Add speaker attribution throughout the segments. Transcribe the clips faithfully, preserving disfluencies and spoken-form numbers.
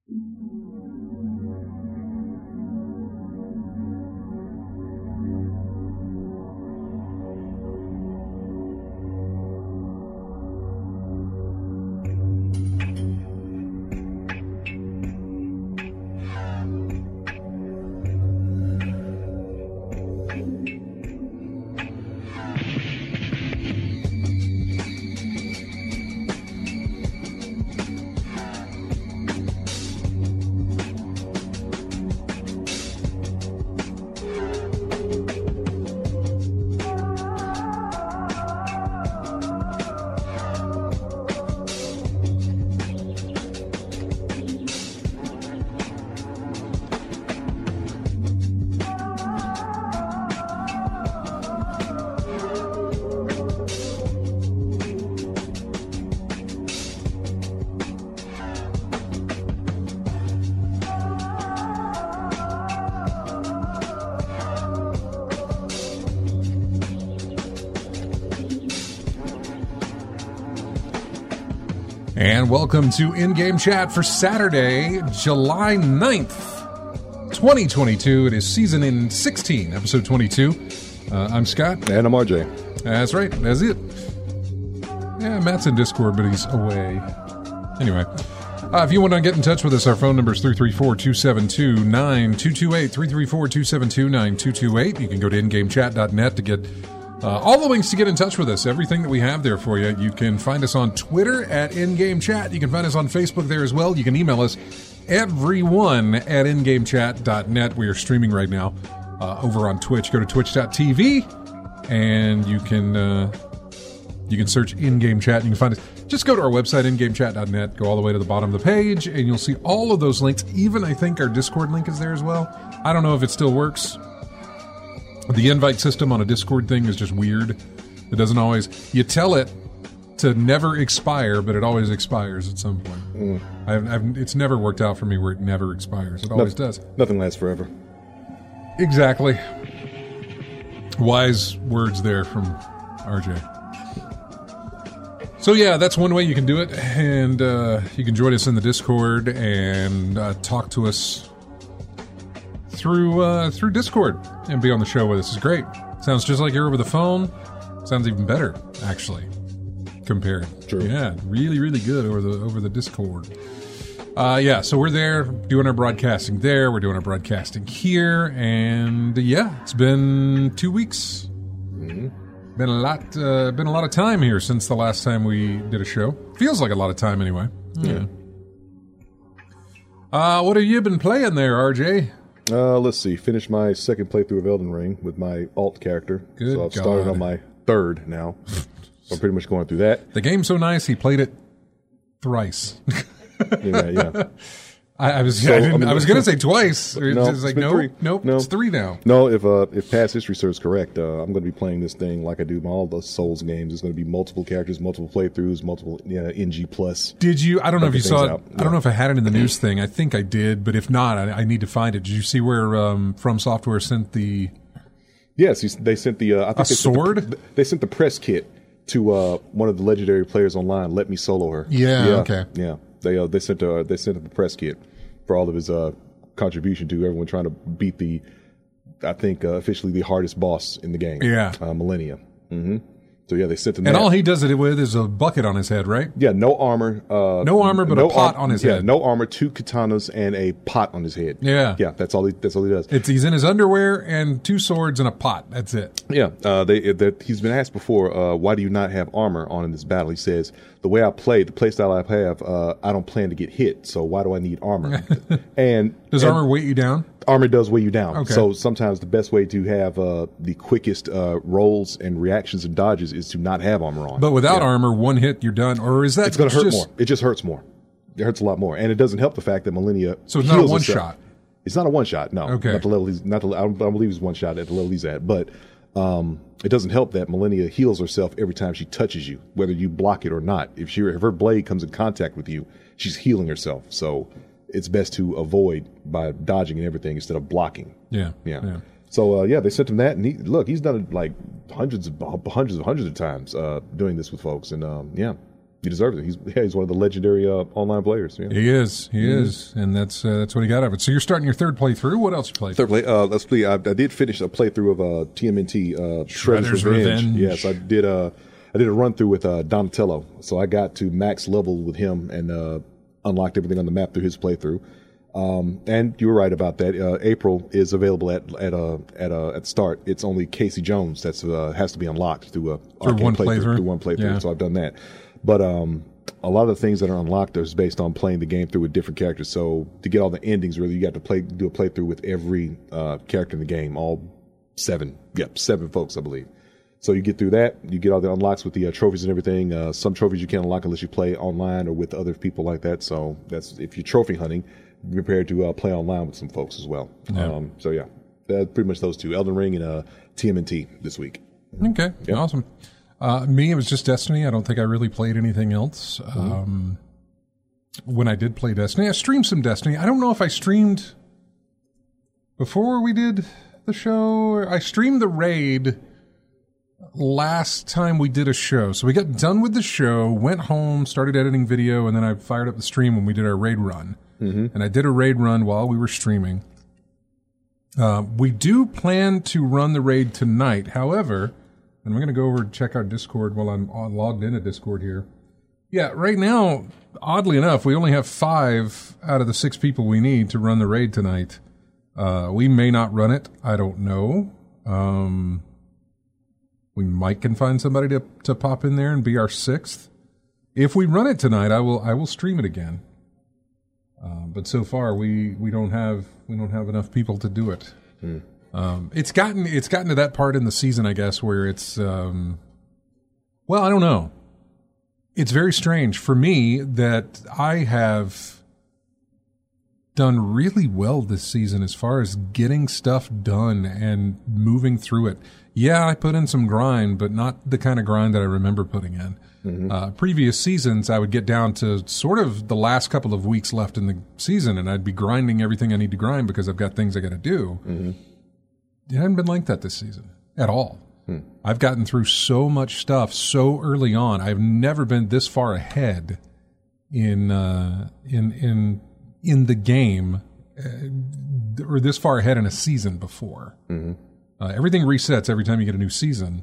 Speaker 1: And welcome to In-Game Chat for Saturday, July ninth, twenty twenty-two. It is season in sixteen, episode twenty-two. Uh, I'm Scott.
Speaker 2: And I'm R J.
Speaker 1: That's right. That's it. Yeah, Matt's in Discord, but he's away. Anyway, uh, if you want to get in touch with us, our phone number is three three four, two seven two, nine two two eight, three three four, two seven two, nine two two eight. You can go to in game chat dot net to get Uh, all the links to get in touch with us, everything that we have there for you. You can find us on Twitter at InGameChat. You can find us on Facebook there as well. You can email us, everyone at in game chat dot net. We are streaming right now uh, over on Twitch. Go to twitch dot t v and you can uh, you can search In-Game Chat and you can find us. Just go to our website, in game chat dot net. Go all the way to the bottom of the page and you'll see all of those links. Even, I think, our Discord link is there as well. I don't know if it still works. The invite system on a Discord thing is just weird. It doesn't always... You tell it to never expire, but it always expires at some point. Mm. I've, I've, it's never worked out for me where it never expires. It always
Speaker 2: no,
Speaker 1: does.
Speaker 2: Nothing lasts forever.
Speaker 1: Exactly. Wise words there from R J. So yeah, that's one way you can do it. And uh, you can join us in the Discord and uh, talk to us through uh, through Discord and be on the show with us. Is great. Sounds just like you're over the phone. Sounds even better, actually, compared.
Speaker 2: True.
Speaker 1: Yeah, really, really good over the over the Discord. Uh, yeah, so we're there doing our broadcasting there. We're doing our broadcasting here, and yeah, it's been two weeks.
Speaker 2: Mm-hmm.
Speaker 1: Been a lot. Uh, been a lot of time here since the last time we did a show. Feels like a lot of time anyway. Yeah. Uh, what have you been playing there, R J?
Speaker 2: Uh, let's see. Finished my second playthrough of Elden Ring with my alt character.
Speaker 1: Good
Speaker 2: so I've
Speaker 1: God.
Speaker 2: started on my third now. So I'm pretty much going through that.
Speaker 1: The game's so nice, he played it thrice.
Speaker 2: Yeah, yeah.
Speaker 1: I, I was
Speaker 2: So,
Speaker 1: I, didn't,
Speaker 2: I mean,
Speaker 1: I was going to say twice. It's
Speaker 2: No,
Speaker 1: just
Speaker 2: it's
Speaker 1: like,
Speaker 2: been
Speaker 1: no,
Speaker 2: three.
Speaker 1: nope,
Speaker 2: No.
Speaker 1: it's three now.
Speaker 2: No, if uh, if past history serves correct, uh, I'm going to be playing this thing like I do my all the Souls games. It's going to be multiple characters, multiple playthroughs, multiple uh, N G plus.
Speaker 1: Did you, I don't know if you saw it,
Speaker 2: out.
Speaker 1: I don't know if I had it in the news thing. I think I did, but if not, I, I need to find it. Did you see where um, From Software sent the...
Speaker 2: Yes, they sent the. Uh, I think
Speaker 1: A
Speaker 2: they sent
Speaker 1: sword?
Speaker 2: The, they sent the press kit to uh, one of the legendary players online. Let me solo her.
Speaker 1: Yeah, okay.
Speaker 2: Yeah, they uh, they sent uh, they sent the press kit for all of his uh, contribution to everyone trying to beat the, I think uh, officially the hardest boss in the game.
Speaker 1: Yeah.
Speaker 2: uh, Millennia. Mm-hmm. So yeah, they sent them.
Speaker 1: And
Speaker 2: that.
Speaker 1: all he does it with is a bucket on his head, right?
Speaker 2: Yeah, no armor. Uh,
Speaker 1: No armor, but a pot
Speaker 2: ar-
Speaker 1: on his
Speaker 2: yeah,
Speaker 1: head.
Speaker 2: no armor, two katanas, and a pot on his head.
Speaker 1: Yeah.
Speaker 2: yeah. That's all he. That's all he does.
Speaker 1: It's He's in his underwear and two swords and a pot. That's it.
Speaker 2: Yeah, uh, they, that he's been asked before, uh, why do you not have armor on in this battle? He says, the way I play, the play style I have, uh, I don't plan to get hit, so why do I need armor? and
Speaker 1: Does
Speaker 2: and
Speaker 1: armor weight you down?
Speaker 2: Armor does weigh you down.
Speaker 1: Okay.
Speaker 2: So sometimes the best way to have uh, the quickest uh, rolls and reactions and dodges is to not have armor on.
Speaker 1: But without
Speaker 2: Yeah.
Speaker 1: armor, one hit, you're done. Or is that
Speaker 2: It's going to hurt
Speaker 1: just,
Speaker 2: more. It just hurts more. It hurts a lot more. And it doesn't help the fact that Millennia
Speaker 1: So it's not a
Speaker 2: heals
Speaker 1: one
Speaker 2: herself.
Speaker 1: shot?
Speaker 2: It's not a one shot, no.
Speaker 1: Okay.
Speaker 2: Not the level he's, not the, I, don't, I don't believe it's one shot at the level he's at. But um, it doesn't help that Millennia heals herself every time she touches you, whether you block it or not. If, she, if her blade comes in contact with you, she's healing herself. So it's best to avoid by dodging and everything instead of blocking.
Speaker 1: Yeah.
Speaker 2: Yeah.
Speaker 1: yeah.
Speaker 2: So uh, yeah, they sent him that, and he look, he's done it like hundreds of hundreds of hundreds of times uh, doing this with folks, and um, yeah, he deserves it. He's yeah, he's one of the legendary uh, online players. Yeah.
Speaker 1: He is, he
Speaker 2: mm-hmm.
Speaker 1: is, and that's uh, that's what he got out of it. So you're starting your third playthrough. What else you played?
Speaker 2: Third play. Uh, let's play. I, I did finish a playthrough of uh, T M N T uh, Shredder's,
Speaker 1: Shredder's
Speaker 2: Revenge.
Speaker 1: Revenge.
Speaker 2: Yes, I did. Uh, I did a run through with uh, Donatello. So I got to max level with him and uh, unlocked everything on the map through his playthrough. Um, and you were right about that. Uh, April is available at at uh, at uh, at the start. It's only Casey Jones that's uh, has to be unlocked through a
Speaker 1: through one
Speaker 2: playthrough,
Speaker 1: playthrough.
Speaker 2: Through one playthrough.
Speaker 1: Yeah.
Speaker 2: So I've done that. But um, a lot of the things that are unlocked is based on playing the game through with different characters. So to get all the endings, really, you got to play do a playthrough with every uh, character in the game. All seven, yep, seven folks, I believe. So you get through that, you get all the unlocks with the uh, trophies and everything. Uh, some trophies you can't unlock unless you play online or with other people like that. So that's if you're trophy hunting, be prepared to uh, play online with some folks as well.
Speaker 1: Yeah.
Speaker 2: Um, so yeah, that's pretty much those two: Elden Ring and uh, T M N T this week.
Speaker 1: Okay, yep. Awesome. Uh, me, it was just Destiny. I don't think I really played anything else. Mm-hmm. Um, when I did play Destiny, I streamed some Destiny. I don't know if I streamed before we did the show. I streamed the raid last time we did a show. So we got done with the show, went home, started editing video, and then I fired up the stream when we did our raid run. Mm-hmm. And I did a raid run while we were streaming. Uh, we do plan to run the raid tonight. However, and I'm going to go over and check our Discord while I'm on, logged into Discord here. Yeah, right now, oddly enough, we only have five out of the six people we need to run the raid tonight. Uh, we may not run it. I don't know. Um... We might can find somebody to to pop in there and be our sixth. If we run it tonight, I will I will stream it again. Uh, but so far we, we don't have we don't have enough people to do it. Hmm. Um, it's gotten it's gotten to that part in the season, I guess, where it's um, well, I don't know. It's very strange for me that I have done really well this season as far as getting stuff done and moving through it. Yeah, I put in some grind, but not the kind of grind that I remember putting in. Mm-hmm. Uh, previous seasons, I would get down to sort of the last couple of weeks left in the season, and I'd be grinding everything I need to grind because I've got things I got to do. Mm-hmm. It hasn't been like that this season at all. Hmm. I've gotten through so much stuff so early on. I've never been this far ahead in uh, in in in the game, uh, or this far ahead in a season before. Mm-hmm. Uh, everything resets every time you get a new season,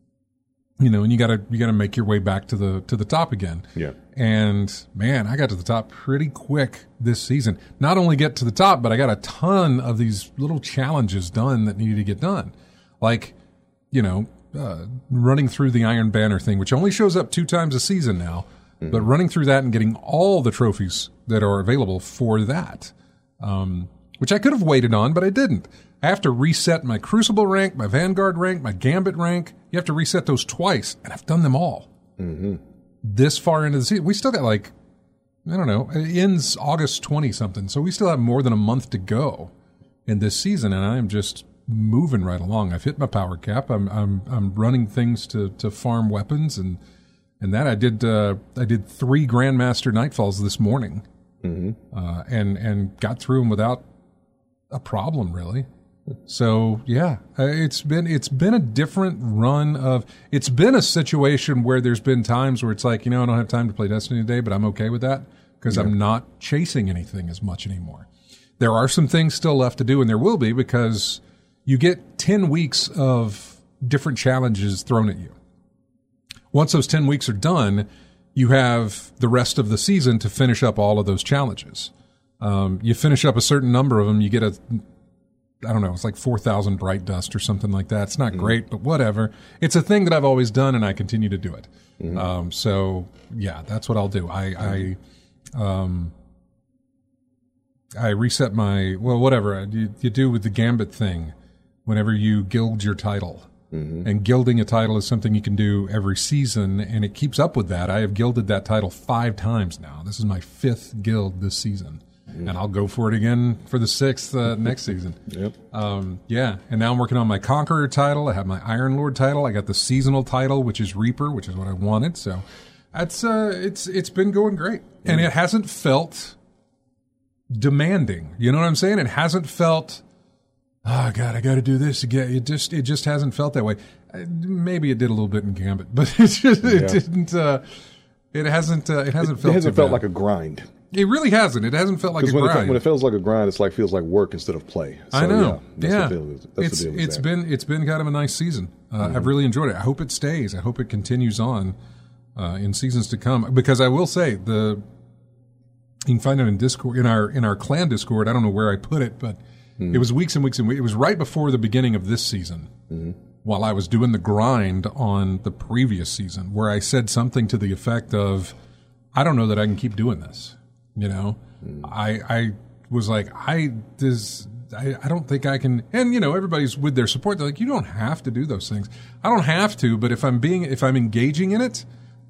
Speaker 1: you know, and you gotta you gotta make your way back to the to the top again.
Speaker 2: Yeah.
Speaker 1: And man, I got to the top pretty quick this season. Not only get to the top, but I got a ton of these little challenges done that needed to get done, like you know, uh, running through the Iron Banner thing, which only shows up two times a season now. Mm-hmm. But running through that and getting all the trophies that are available for that, um, which I could have waited on, but I didn't. I have to reset my Crucible rank, my Vanguard rank, my Gambit rank. You have to reset those twice, and I've done them all. Mm-hmm. This far into the season. We still got like, I don't know, it ends August twentieth-something, so we still have more than a month to go in this season, and I am just moving right along. I've hit my power cap. I'm I'm I'm running things to, to farm weapons, and and that I did uh, I did three Grandmaster Nightfalls this morning, mm-hmm. uh, and and got through them without a problem, really. So yeah, it's been it's been a different run of. It's been a situation where there's been times where it's like, you know, I don't have time to play Destiny today, but I'm okay with that because yeah. I'm not chasing anything as much anymore. There are some things still left to do, and there will be because you get ten weeks of different challenges thrown at you. Once those ten weeks are done, you have the rest of the season to finish up all of those challenges. Um, you finish up a certain number of them, you get a. I don't know, it's like four thousand Bright Dust or something like that. It's not mm-hmm. great, but whatever. It's a thing that I've always done, and I continue to do it. Mm-hmm. Um, so, yeah, that's what I'll do. I, mm-hmm. I, um, I reset my, well, whatever you, you do with the Gambit thing whenever you guild your title. Mm-hmm. And gilding a title is something you can do every season, and it keeps up with that. I have gilded that title five times now. This is my fifth guild this season. And I'll go for it again for the sixth uh, next season.
Speaker 2: Yep.
Speaker 1: Um, yeah. And now I'm working on my Conqueror title. I have my Iron Lord title. I got the seasonal title, which is Reaper, which is what I wanted. So that's uh, it's it's been going great, mm-hmm. and it hasn't felt demanding. You know what I'm saying? It hasn't felt. Oh God, I got to do this again. It just it just hasn't felt that way. Maybe it did a little bit in Gambit, but it just, yeah. it didn't. Uh, It hasn't. Uh, it hasn't felt.
Speaker 2: It hasn't
Speaker 1: too
Speaker 2: felt
Speaker 1: bad.
Speaker 2: like a grind.
Speaker 1: It really hasn't. It hasn't felt like a
Speaker 2: When
Speaker 1: grind.
Speaker 2: it, when it feels like a grind, it's like feels like work instead of play. So,
Speaker 1: I know.
Speaker 2: Yeah,
Speaker 1: yeah.
Speaker 2: That's the deal is- that's
Speaker 1: it's
Speaker 2: the deal is
Speaker 1: it's
Speaker 2: that.
Speaker 1: been it's been kind of a nice season. Uh,
Speaker 2: Mm-hmm.
Speaker 1: I've really enjoyed it. I hope it stays. I hope it continues on uh, in seasons to come. Because I will say the you can find it in Discord in our in our clan Discord. I don't know where I put it, but
Speaker 2: Mm-hmm.
Speaker 1: it was weeks and weeks and weeks. It was right before the beginning of this season.
Speaker 2: Mm-hmm.
Speaker 1: While I was doing the grind on the previous season, where I said something to the effect of, "I don't know that I can keep doing this." You know, mm. I I was like, I does I, I don't think I can. And you know, everybody's with their support. They're like, you don't have to do those things. I don't have to, but if I'm being if I'm engaging in it,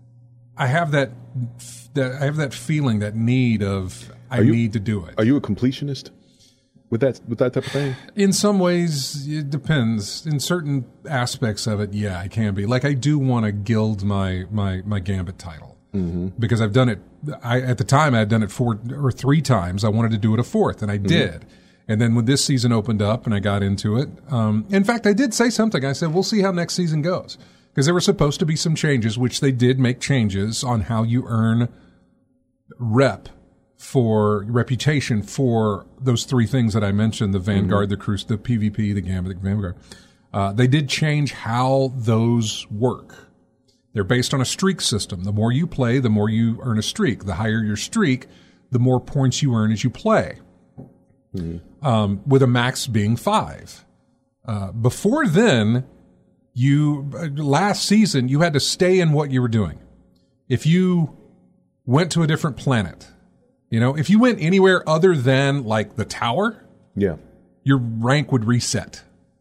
Speaker 1: I have that that I have that feeling, that need of I
Speaker 2: you,
Speaker 1: need to do it.
Speaker 2: Are you a completionist? With that, with that type of thing?
Speaker 1: In some ways, it depends. In certain aspects of it, yeah, I can be. Like, I do want to gild my my my Gambit title mm-hmm. because I've done it. I at the time I had done it four or three times. I wanted to do it a fourth, and I mm-hmm. did. And then when this season opened up and I got into it, um, in fact, I did say something. I said, "We'll see how next season goes," because there were supposed to be some changes, which they did make changes on how you earn rep. For reputation for those three things that I mentioned, the Vanguard, mm-hmm. the Cruise, the PvP, the Gambit, the Vanguard. Uh, they did change how those work. They're based on a streak system. The more you play, the more you earn a streak. The higher your streak, the more points you earn as you play. Mm-hmm. Um, with a max being five. Uh, before then, you, uh, last season, you had to stay in what you were doing. If you went to a different planet, you know, if you went anywhere other than like the tower,
Speaker 2: yeah,
Speaker 1: your rank would reset.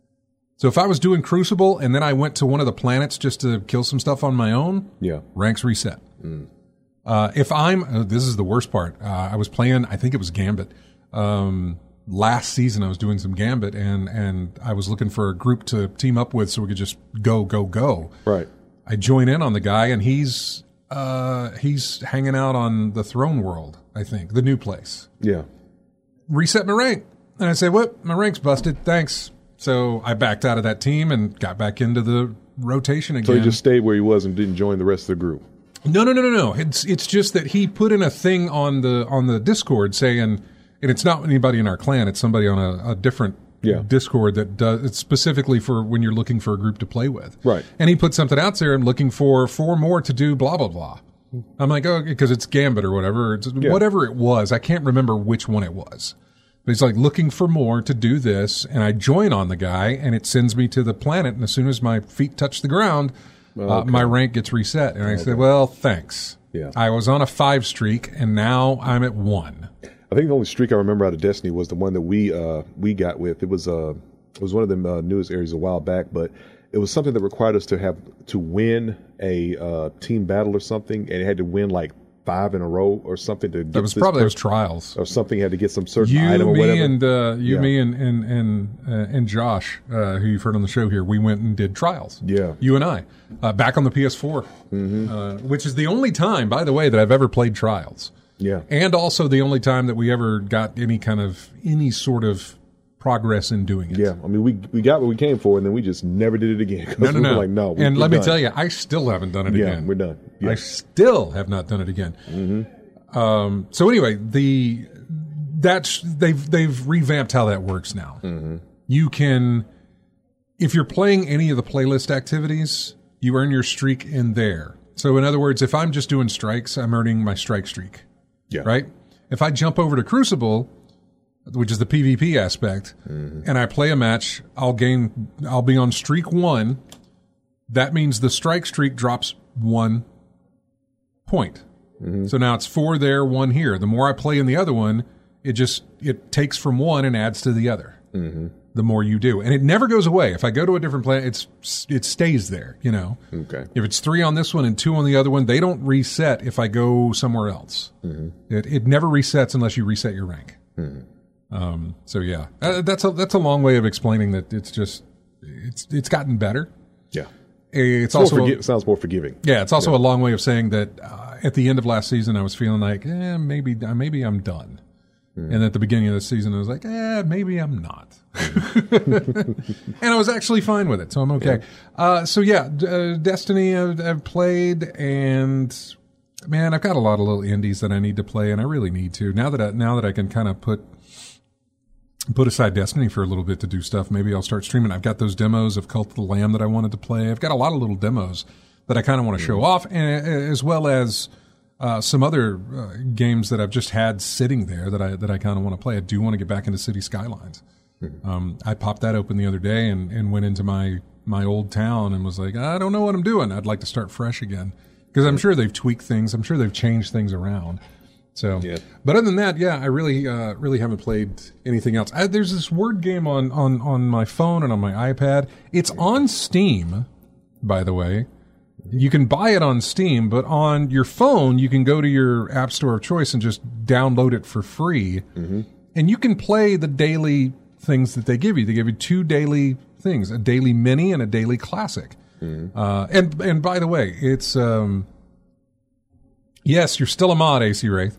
Speaker 1: So if I was doing Crucible and then I went to one of the planets just to kill some stuff on my own,
Speaker 2: yeah,
Speaker 1: ranks reset. Mm. Uh, if I'm, uh, this is the worst part. Uh, I was playing, I think it was Gambit. Um, last season I was doing some Gambit and, and I was looking for a group to team up with so we could just go, go, go.
Speaker 2: Right.
Speaker 1: I join in on the guy and he's, uh, he's hanging out on the Throne World. I think, the new place.
Speaker 2: Yeah.
Speaker 1: Reset my rank. And I said, what? My rank's busted. Thanks. So I backed out of that team and got back into the rotation again.
Speaker 2: So he just stayed where he was and didn't join the rest of the group?
Speaker 1: No, no, no, no, no. It's it's just that he put in a thing on the on the Discord saying, and it's not anybody in our clan, it's somebody on a, a different yeah. Discord that does, it's specifically for when you're looking for a group to play with.
Speaker 2: Right.
Speaker 1: And he put something out there, I'm looking for four more to do blah, blah, blah. I'm like, oh, because it's Gambit or whatever. It's yeah. whatever it was. I can't remember which one it was. But he's like looking for more to do this, and I join on the guy, and it sends me to the planet. And as soon as my feet touch the ground, okay. uh, my rank gets reset. And I okay. said, well, thanks.
Speaker 2: Yeah.
Speaker 1: I was on a five streak, and now I'm at one.
Speaker 2: I think the only streak I remember out of Destiny was the one that we uh, we got with. It was uh, it was one of the uh, newest areas a while back, but it was something that required us to have to win a uh, team battle or something, and it had to win like five in a row or something to get
Speaker 1: that was
Speaker 2: this
Speaker 1: probably
Speaker 2: person,
Speaker 1: those trials
Speaker 2: or something. Had to get some certain
Speaker 1: you,
Speaker 2: item or
Speaker 1: me,
Speaker 2: whatever.
Speaker 1: And uh, you,
Speaker 2: yeah.
Speaker 1: me, and and and, uh, and Josh, uh, who you've heard on the show here, we went and did trials.
Speaker 2: Yeah,
Speaker 1: you and I, uh, back on the P S four, mm-hmm. uh, which is the only time, by the way, that I've ever played trials.
Speaker 2: Yeah,
Speaker 1: and also the only time that we ever got any kind of any sort of progress in doing it.
Speaker 2: Yeah, I mean, we we got what we came for, and then we just never did it again.
Speaker 1: No, no,
Speaker 2: we
Speaker 1: no.
Speaker 2: Were like, no.
Speaker 1: And
Speaker 2: we're
Speaker 1: let
Speaker 2: done.
Speaker 1: me tell you, I still haven't done it
Speaker 2: yeah,
Speaker 1: again.
Speaker 2: We're done. Yeah.
Speaker 1: I still have not done it again. Mm-hmm. Um, so anyway, the that's they've they've revamped how that works now. Mm-hmm. You can, if you're playing any of the playlist activities, you earn your streak in there. So in other words, if I'm just doing strikes, I'm earning my strike streak.
Speaker 2: Yeah.
Speaker 1: Right. If I jump over to Crucible, which is the PvP aspect, mm-hmm. and I play a match, I'll gain, I'll be on streak one. That means the strike streak drops one point. Mm-hmm. So now it's four there, one here. The more I play in the other one, it just, it takes from one and adds to the other. Mm-hmm. The more you do. And it never goes away. If I go to a different planet, it's, it stays there, you know.
Speaker 2: Okay.
Speaker 1: If it's three on this one and two on the other one, they don't reset if I go somewhere else. Mm-hmm. It, it never resets unless you reset your rank. Mm-hmm. Um, so yeah, uh, that's a, that's a long way of explaining that it's just, it's, it's gotten better.
Speaker 2: Yeah.
Speaker 1: It's,
Speaker 2: it's
Speaker 1: also,
Speaker 2: forgi- sounds more forgiving.
Speaker 1: Yeah. It's also
Speaker 2: yeah.
Speaker 1: a long way of saying that, uh, at the end of last season, I was feeling like, eh, maybe, maybe I'm done. Mm. And at the beginning of the season, I was like, eh, maybe I'm not. And I was actually fine with it, so I'm okay. Yeah. Uh, so yeah, uh, Destiny I've, I've played, and Man, I've got a lot of little indies that I need to play, and I really need to. Now that I, now that I can kind of put put aside Destiny for a little bit to do stuff, maybe I'll start streaming. I've got those demos of Cult of the Lamb that I wanted to play. I've got a lot of little demos that I kind of want to show off, and, as well as uh, some other uh, games that I've just had sitting there that I that I kind of want to play. I do want to get back into City Skylines. Mm-hmm. Um, I popped that open the other day and, and went into my, my old town and was like, I don't know what I'm doing. I'd like to start fresh again. Because I'm sure they've tweaked things. I'm sure they've changed things around. So, yeah. But other than that, yeah, I really, uh, really haven't played anything else. I, there's this word game on, on, on my phone and on my iPad. It's on Steam, by the way. You can buy it on Steam, but on your phone, you can go to your app store of choice and just download it for free. Mm-hmm. And you can play the daily things that they give you. They give you two daily things, a daily mini and a daily classic. Mm-hmm. Uh, and and by the way, it's um, yes, you're still a mod, A C Wraith.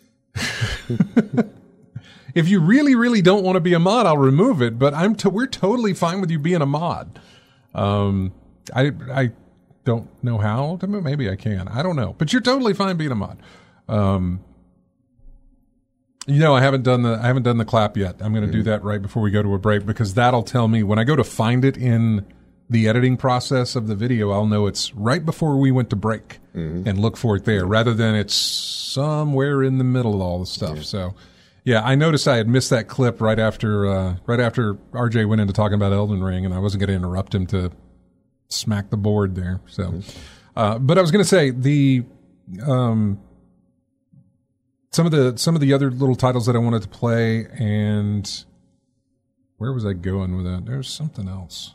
Speaker 1: If you really, really don't want to be a mod, I'll remove it. But I'm t- we're totally fine with you being a mod. Um, I I don't know how. Maybe I can. I don't know. But you're totally fine being a mod. Um, you know, I haven't done the I haven't done the clap yet. I'm going to mm-hmm. do that right before we go to a break, because that'll tell me when I go to find it in the editing process of the video. I'll know it's right before we went to break mm-hmm. and look for it there, rather than it's somewhere in the middle of all the stuff. Yeah. So, yeah, I noticed I had missed that clip right after uh, right after R J went into talking about Elden Ring, and I wasn't going to interrupt him to smack the board there. So, mm-hmm. uh, but I was going to say the um, some of the some of the other little titles that I wanted to play, and where was I going with that? There's something else.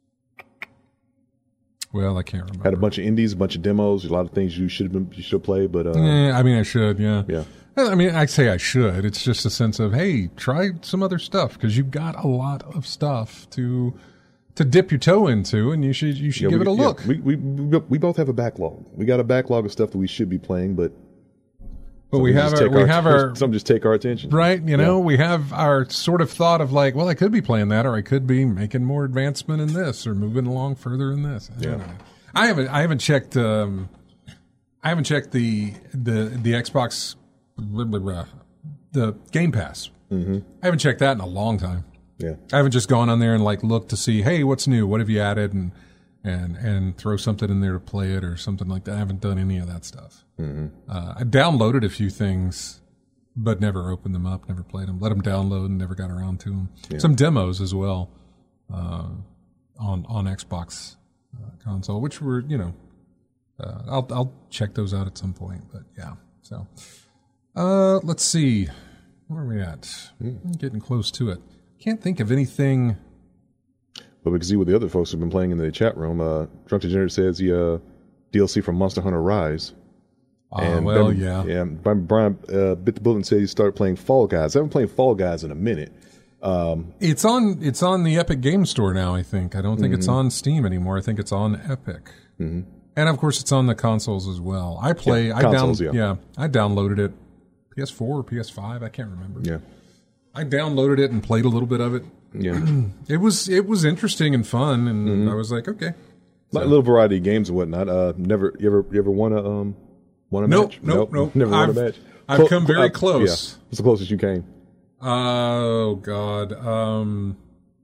Speaker 1: Well, I can't remember.
Speaker 2: Had a bunch of indies, a bunch of demos, a lot of things you should have been, you should play, but uh,
Speaker 1: yeah, I mean, I should, yeah,
Speaker 2: yeah.
Speaker 1: I mean, I say I should. It's just a sense of, hey, try some other stuff, because you've got a lot of stuff to to dip your toe into, and you should you should yeah,
Speaker 2: give
Speaker 1: we,
Speaker 2: it a
Speaker 1: look.
Speaker 2: Yeah, we, we we both have a backlog. We got a backlog of stuff that we should be playing, but
Speaker 1: but we have our, we
Speaker 2: our,
Speaker 1: have our
Speaker 2: some just take our attention,
Speaker 1: right? You know, yeah. we have our sort of thought of like, well, I could be playing that, or I could be making more advancement in this, or moving along further in this. I
Speaker 2: yeah.
Speaker 1: I haven't. I haven't checked. Um, I haven't checked the the the Xbox, blah, blah, blah, the Game Pass. Mm-hmm. I haven't checked that in a long time.
Speaker 2: Yeah, I
Speaker 1: haven't just gone on there and like looked to see, hey, what's new? What have you added? And and and throw something in there to play it or something like that. I haven't done any of that stuff. Mm-hmm. Uh, I downloaded a few things, but never opened them up. Never played them. Let them download and never got around to them. Yeah. Some demos as well uh, on on Xbox. Uh, console, which were, you know, uh, I'll I'll check those out at some point. But yeah, so uh, let's see, where are we at? Mm. Getting close to it. Can't think of anything.
Speaker 2: But we can see what the other folks have been playing in the chat room. Uh, Drunk Degenerate says the uh, D L C from Monster Hunter Rise.
Speaker 1: Ah, uh, well, ben, yeah.
Speaker 2: Yeah. Brian uh, bit the bullet and said he started playing Fall Guys. I haven't played Fall Guys in a minute. Um,
Speaker 1: it's on it's on the Epic Game Store now, I think. I don't think mm-hmm. it's on Steam anymore. I think it's on Epic. Mm-hmm. And of course it's on the consoles as well. I play
Speaker 2: yeah,
Speaker 1: I
Speaker 2: consoles,
Speaker 1: down, yeah. yeah, I downloaded it P S four or P S five, I can't remember.
Speaker 2: Yeah.
Speaker 1: I downloaded it and played a little bit of it.
Speaker 2: Yeah.
Speaker 1: it was it was interesting and fun, and mm-hmm. I was like, okay.
Speaker 2: So. Like a little variety of games and whatnot. Uh never you ever you ever won a um won a
Speaker 1: nope,
Speaker 2: match?
Speaker 1: Nope, nope, nope.
Speaker 2: Never
Speaker 1: I've,
Speaker 2: won a match.
Speaker 1: I've
Speaker 2: Clo-
Speaker 1: come very
Speaker 2: uh,
Speaker 1: close.
Speaker 2: Yeah. What's the closest you came?
Speaker 1: Oh, God. Um,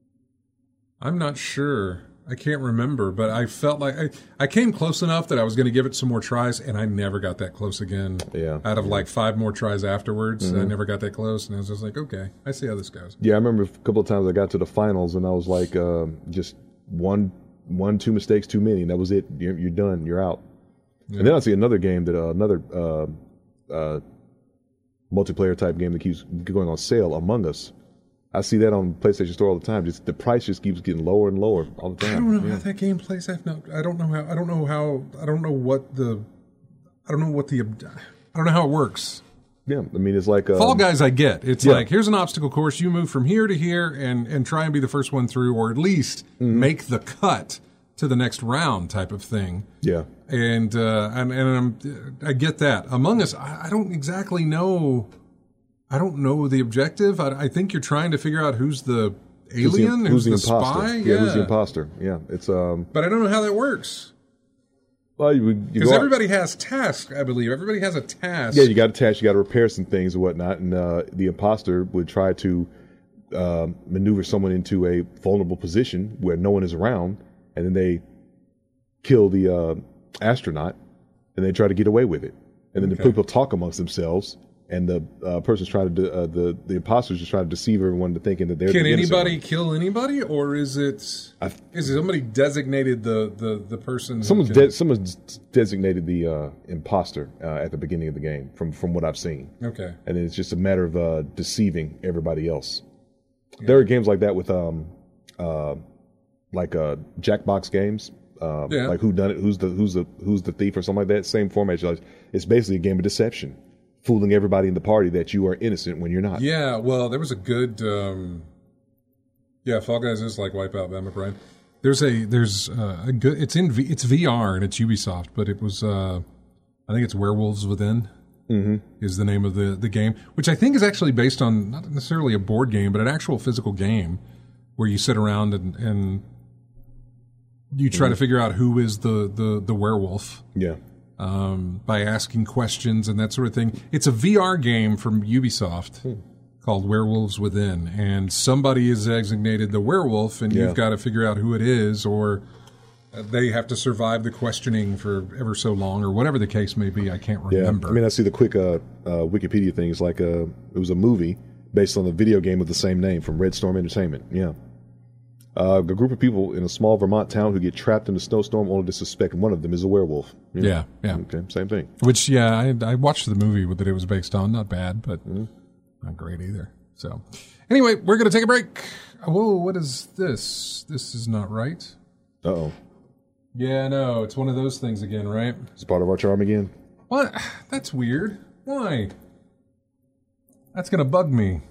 Speaker 1: I'm not sure. I can't remember, but I felt like I, I came close enough that I was going to give it some more tries, and I never got that close again.
Speaker 2: Yeah.
Speaker 1: Out of
Speaker 2: yeah.
Speaker 1: like five more tries afterwards, mm-hmm. I never got that close, and I was just like, okay, I see how this goes.
Speaker 2: Yeah, I remember a couple of times I got to the finals, and I was like, uh, just one, one, two mistakes too many, and that was it. You're, you're done. You're out. Yeah. And then I see another game that uh, another uh, uh, multiplayer type game that keeps going on sale, Among Us. I see that on PlayStation Store all the time. Just the price just keeps getting lower and lower all the time.
Speaker 1: I don't know
Speaker 2: yeah.
Speaker 1: how that game plays. I've no, I don't know how. I don't know how. I don't know what the. I don't know what the. I don't know how it works.
Speaker 2: Yeah, I mean it's like um,
Speaker 1: Fall Guys. I get it's
Speaker 2: yeah.
Speaker 1: like here's an obstacle course. You move from here to here and and try and be the first one through, or at least mm-hmm. make the cut to the next round type of thing.
Speaker 2: Yeah.
Speaker 1: And uh, and and I'm, I get that. Among Us, I, I don't exactly know. I don't know the objective. I, I think you're trying to figure out who's the alien,
Speaker 2: who's the,
Speaker 1: who's
Speaker 2: who's
Speaker 1: the,
Speaker 2: the
Speaker 1: spy.
Speaker 2: Yeah,
Speaker 1: yeah,
Speaker 2: who's the imposter? Yeah, it's um.
Speaker 1: But I don't know how that works.
Speaker 2: Well, you, you
Speaker 1: because
Speaker 2: go out-
Speaker 1: everybody has tasks. I believe everybody has a task.
Speaker 2: Yeah, you got to attach. You got to repair some things and whatnot. And uh, the imposter would try to uh, maneuver someone into a vulnerable position where no one is around, and then they kill the uh, astronaut, and they try to get away with it. And then
Speaker 1: Okay.
Speaker 2: the people talk amongst themselves, and the uh, person's trying to de- uh, the the imposters just trying to deceive everyone into thinking that they're
Speaker 1: Can
Speaker 2: the innocent
Speaker 1: anybody
Speaker 2: one.
Speaker 1: kill anybody, or is it
Speaker 2: I-
Speaker 1: is it somebody designated the the the person? who
Speaker 2: Someone's
Speaker 1: can-
Speaker 2: de- someone's designated the uh, imposter uh, at the beginning of the game, from from what I've seen.
Speaker 1: Okay.
Speaker 2: And then it's just a matter of uh, deceiving everybody else. There are games like that with um, uh, like uh, Jackbox games, uh,
Speaker 1: Yeah.
Speaker 2: like Who Done It, who's the who's the who's the thief or something like that. Same format. It's basically a game of deception, fooling everybody in the party that you are innocent when you're not.
Speaker 1: Yeah, well, there was a good. Um, yeah, Fall Guys is like Wipeout, Batman Brian. There's a there's uh, a good. It's in v, it's V R and it's Ubisoft, but it was uh, I think it's Werewolves Within. Mm-hmm. Is the name of the the game, which I think is actually based on not necessarily a board game, but an actual physical game where you sit around and and you try
Speaker 2: Mm-hmm.
Speaker 1: to figure out who is the the the werewolf.
Speaker 2: Yeah.
Speaker 1: Um, by asking questions and that sort of thing. It's a V R game from Ubisoft
Speaker 2: Hmm.
Speaker 1: called Werewolves Within, and somebody is designated the werewolf, and
Speaker 2: Yeah.
Speaker 1: you've got to figure out who it is, or uh, they have to survive the questioning for ever so long, or whatever the case may be. I can't
Speaker 2: Yeah,
Speaker 1: remember.
Speaker 2: I mean, I see the quick uh, uh, Wikipedia thing. It's like uh it was a movie based on the video game of the same name from Red Storm Entertainment. Yeah. Uh, a group of people in a small Vermont town who get trapped in a snowstorm only to suspect one of them is a werewolf.
Speaker 1: yeah, yeah.
Speaker 2: Okay, same thing.
Speaker 1: Which, yeah, I, I watched the movie that it was based on. Not bad, but
Speaker 2: Mm-hmm.
Speaker 1: not great either. So, anyway, we're going to take a break. Whoa, what is this? This is not right.
Speaker 2: Uh-oh.
Speaker 1: Yeah, no, it's one of those things again, right?
Speaker 2: It's part of our charm again.
Speaker 1: What? That's weird. Why? That's going to bug me.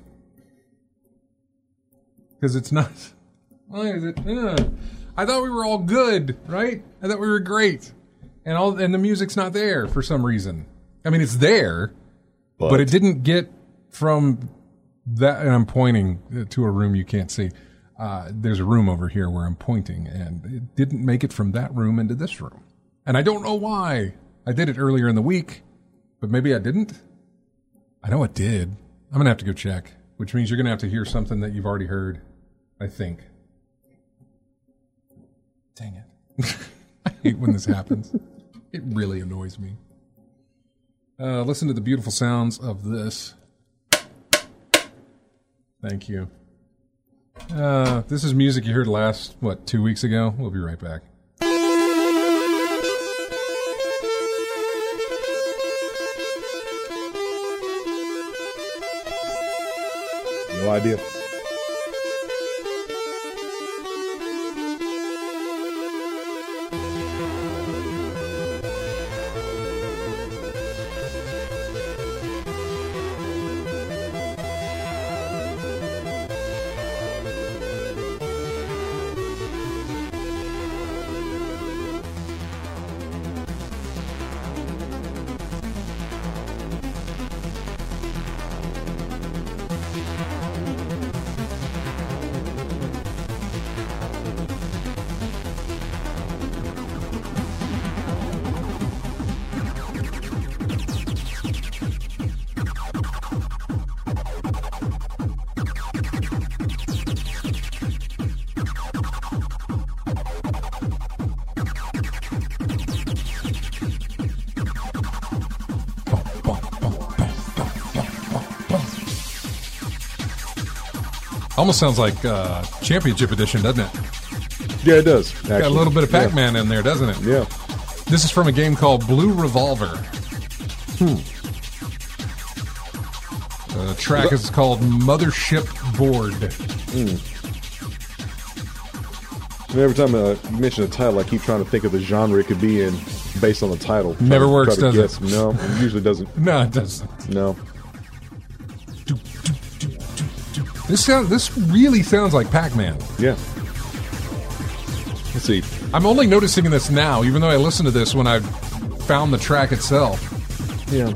Speaker 1: Because it's not... Why is it? Uh, I thought we were all good, right? I thought we were great. And all, and the music's not there for some reason. I mean, it's there,
Speaker 2: But,
Speaker 1: but it didn't get from that... And I'm pointing to a room you can't see. Uh, there's a room over here where I'm pointing, and it didn't make it from that room into this room. And I don't know why. I did it earlier in the week, but maybe I didn't. I know it did. I'm going to have to go check, which means you're going to have to hear something that you've already heard, I think. Dang it. I hate when this happens. It really annoys me. Uh, listen to the beautiful sounds of this. Thank you. Uh, this is music you heard last, what, two weeks ago? We'll be right back.
Speaker 2: no idea.
Speaker 1: Almost sounds like uh, Championship Edition, doesn't it?
Speaker 2: Yeah, it does. Actually.
Speaker 1: Got a little bit of Pac-Man in there, doesn't it?
Speaker 2: Yeah.
Speaker 1: This is from a game called Blue Revolver.
Speaker 2: Hmm.
Speaker 1: The track is called Mothership Board.
Speaker 2: Mm. And every time uh, you mention a title, I keep trying to think of the genre it could be in based on the title. Try
Speaker 1: Never
Speaker 2: to-
Speaker 1: works,
Speaker 2: try to
Speaker 1: does
Speaker 2: guess.
Speaker 1: it?
Speaker 2: No, it usually doesn't.
Speaker 1: No, it doesn't.
Speaker 2: No.
Speaker 1: This sound, this really sounds like Pac-Man.
Speaker 2: Yeah. Let's see.
Speaker 1: I'm only noticing this now, even though I listened to this when I found the track itself.
Speaker 2: Yeah.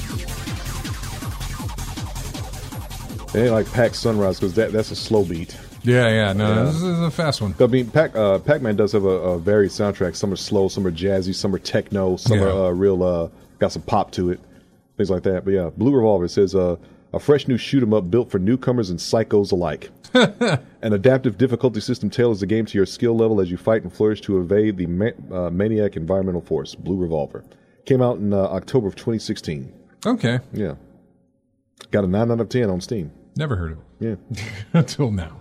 Speaker 2: It ain't like Pac Sunrise because that, that's a slow beat.
Speaker 1: Yeah, yeah. No,
Speaker 2: Yeah.
Speaker 1: this is a fast one.
Speaker 2: I mean, Pac, uh, Pac-Man does have a, a varied soundtrack. Some are slow, some are jazzy, some are techno, some
Speaker 1: Yeah.
Speaker 2: are uh, real, uh, got some pop to it, things like that. But yeah, Blue Revolver says, uh, a fresh new shoot 'em up built for newcomers and psychos alike. An adaptive difficulty system tailors the game to your skill level as you fight and flourish to evade the ma- uh, maniac environmental force. Blue Revolver. Came out in uh, October of twenty sixteen.
Speaker 1: Okay.
Speaker 2: Yeah. Got a nine out of ten on Steam.
Speaker 1: Never heard of it.
Speaker 2: Yeah.
Speaker 1: Until now.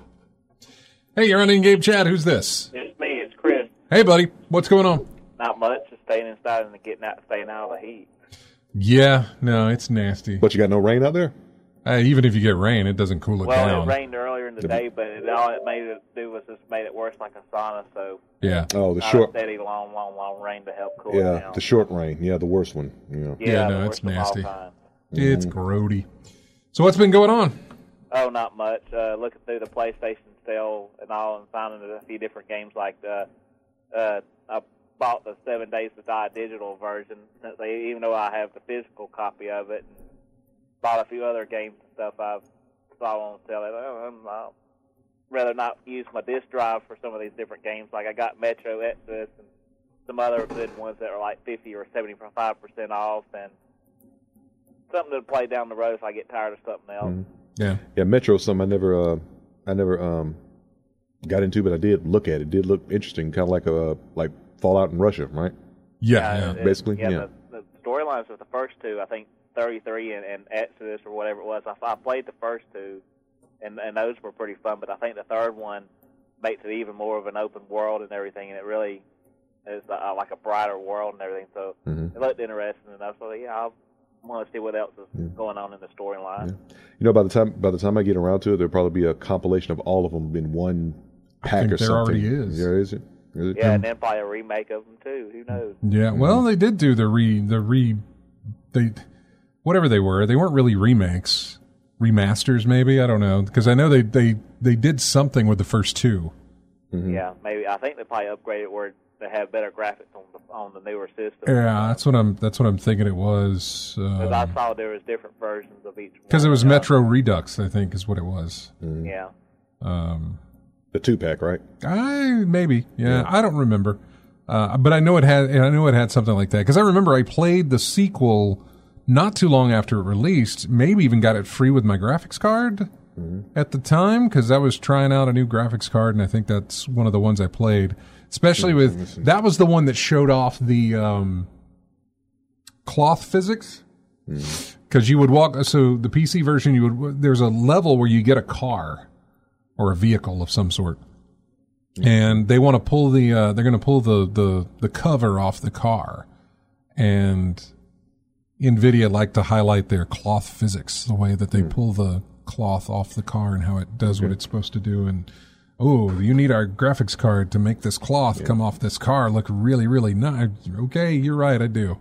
Speaker 1: Hey, you're on In-Game Chat. Who's this?
Speaker 3: It's me. It's Chris.
Speaker 1: Hey, buddy. What's going on?
Speaker 3: Not much. Just staying inside and getting out, staying out of the heat.
Speaker 1: Yeah. No, it's nasty.
Speaker 2: But you got no rain out there?
Speaker 1: Uh, even if you get rain, it doesn't cool it
Speaker 3: Well,
Speaker 1: down.
Speaker 3: it rained earlier in the day, but it, all it made it do was just made it worse like a sauna. So
Speaker 1: Yeah.
Speaker 2: Oh, the
Speaker 3: not
Speaker 2: short.
Speaker 3: a steady, long, long, long rain to help cool it
Speaker 2: Yeah,
Speaker 3: down.
Speaker 2: the short rain. Yeah, the worst one. Yeah.
Speaker 3: Yeah,
Speaker 1: Yeah, no,
Speaker 3: the
Speaker 1: it's
Speaker 3: worst of all
Speaker 1: nasty.
Speaker 3: time.
Speaker 1: It's grody. So what's been going on?
Speaker 3: Oh, not much. Uh, looking through the PlayStation sale and all, and finding a few different games. Like the, uh, I bought the Seven Days to Die digital version, since they, even though I have the physical copy of it. And bought a few other games and stuff I saw on sale. Oh, I'm, I'd rather not use my disc drive for some of these different games. Like I got Metro Exodus and some other good ones that are like fifty or seventy-five percent off, and something to play down the road if I get tired of something else.
Speaker 2: Mhm.
Speaker 1: Yeah.
Speaker 2: Yeah, Metro. Some I never, uh, I never um, got into, but I did look at it. It did look interesting, kind of like a like Fallout in Russia, right?
Speaker 1: Yeah. yeah.
Speaker 3: it-
Speaker 2: Basically,
Speaker 3: yeah.
Speaker 2: yeah.
Speaker 3: The, the storylines of the first two, I think thirty-three and, and Exodus or whatever it was. I, I played the first two, and and those were pretty fun. But I think the third one makes it even more of an open world and everything, and it really is uh, like a brighter world and everything. So
Speaker 2: Mhm.
Speaker 3: it looked interesting enough. So yeah, I want to see what else is going on in the storyline.
Speaker 2: You know, by the time by the time I get around to it, there'll probably be a compilation of all of them in one pack
Speaker 1: think
Speaker 2: or
Speaker 1: there
Speaker 2: something.
Speaker 1: already is.
Speaker 2: Yeah, is it? Is it?
Speaker 3: Yeah, and then probably a remake of them too. Who knows?
Speaker 1: Yeah. Well, they did do the re the re they whatever they were. They weren't really remakes, remasters maybe. I don't know, because I know they they they did something with the first two.
Speaker 2: Mm-hmm.
Speaker 3: Yeah, maybe. I think they probably upgraded where they have better graphics on the on the newer system.
Speaker 1: Yeah, that's what I'm that's what I'm thinking it was.
Speaker 3: Because I
Speaker 1: Um,
Speaker 3: saw there was different versions of each one.
Speaker 1: Because it was
Speaker 3: Uh,
Speaker 1: Metro Redux, I think, is what it was.
Speaker 3: Yeah.
Speaker 1: Um,
Speaker 2: The two pack, right?
Speaker 1: I maybe, yeah, I don't remember, uh, but I know it had. I know it had something like that because I remember I played the sequel not too long after it released. Maybe even got it free with my graphics card at the time because I was trying out a new graphics card, and I think that's one of the ones I played. Especially with that was the one that showed off the um, cloth physics. Because you would walk, so the P C version, you would there's a level where you get a car or a vehicle of some sort, and they want to pull the uh, they're going to pull the, the the cover off the car, and NVIDIA like to highlight their cloth physics, the way that they pull the cloth off the car and how it does what it's supposed to do, and oh, you need our graphics card to make this cloth come off this car look really really nice. Okay, you're right, I do.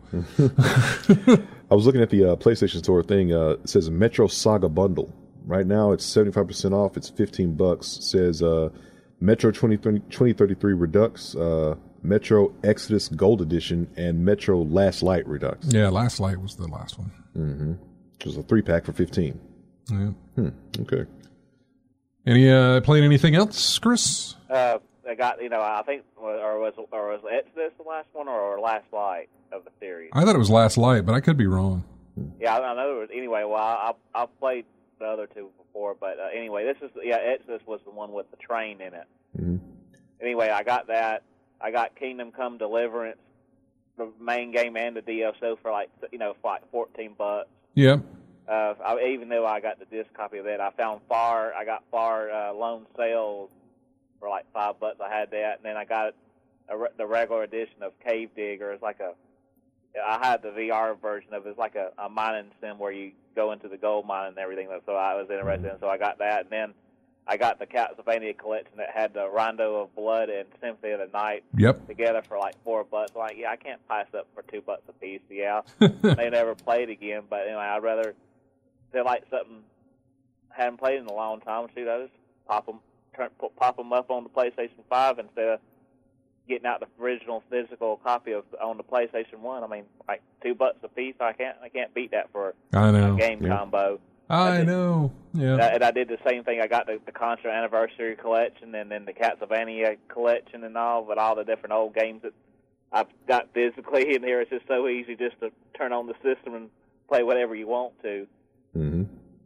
Speaker 2: I was looking at the uh, PlayStation Store thing. Uh, it says Metro Saga Bundle. Right now, it's seventy-five percent off. It's fifteen bucks. It says uh, Metro twenty thirty-three Redux, uh, Metro Exodus Gold Edition, and Metro Last Light Redux.
Speaker 1: Yeah, Last Light was the last one.
Speaker 2: Mm-hmm. Which was a three pack for fifteen.
Speaker 1: Yeah.
Speaker 2: Hmm. Okay.
Speaker 1: Any uh, playing anything else, Chris?
Speaker 3: Uh, I got, you know, I think, or was or was Exodus the last one, or Last Light of the series?
Speaker 1: I thought it was Last Light, but I could be wrong.
Speaker 3: Yeah, I, I know it was. Anyway, well, I I, I played the other two before, but uh, anyway, this is yeah, Exodus was the one with the train in it.
Speaker 2: Mm-hmm.
Speaker 3: Anyway, I got that. I got Kingdom Come Deliverance, the main game and the D L C for like you know for like fourteen bucks.
Speaker 1: Yeah.
Speaker 3: Uh, I, even though I got the disc copy of that, I found Far. I got Far uh, Lone Sales for like five bucks. I had that, and then I got a, re- the regular edition of Cave Digger. It's like a. I had the V R version of it. It's like a, a mining sim where you go into the gold mine and everything. So I was interested in. So I got that, and then I got the Castlevania collection that had the Rondo of Blood and Symphony of the Night
Speaker 1: Yep.
Speaker 3: together for like four bucks. I'm like, yeah, I can't pass up for two bucks a piece. Yeah, they never played again, but anyway, I'd rather feel like something I hadn't played in a long time. Shoot, I just pop them, turn, pop them up on the PlayStation Five instead of getting out the original physical copy of on the PlayStation One. I mean, like two bucks a piece. I can't, I can't beat that for
Speaker 1: I know.
Speaker 3: a game
Speaker 2: Yeah.
Speaker 3: combo.
Speaker 1: I know. Yeah.
Speaker 3: And I did the same thing. I got the, the Contra Anniversary Collection and then the Castlevania Collection and all, but all the different old games that I've got physically in here. It's just so easy just to turn on the system and play whatever you want to.
Speaker 2: Mm-hmm.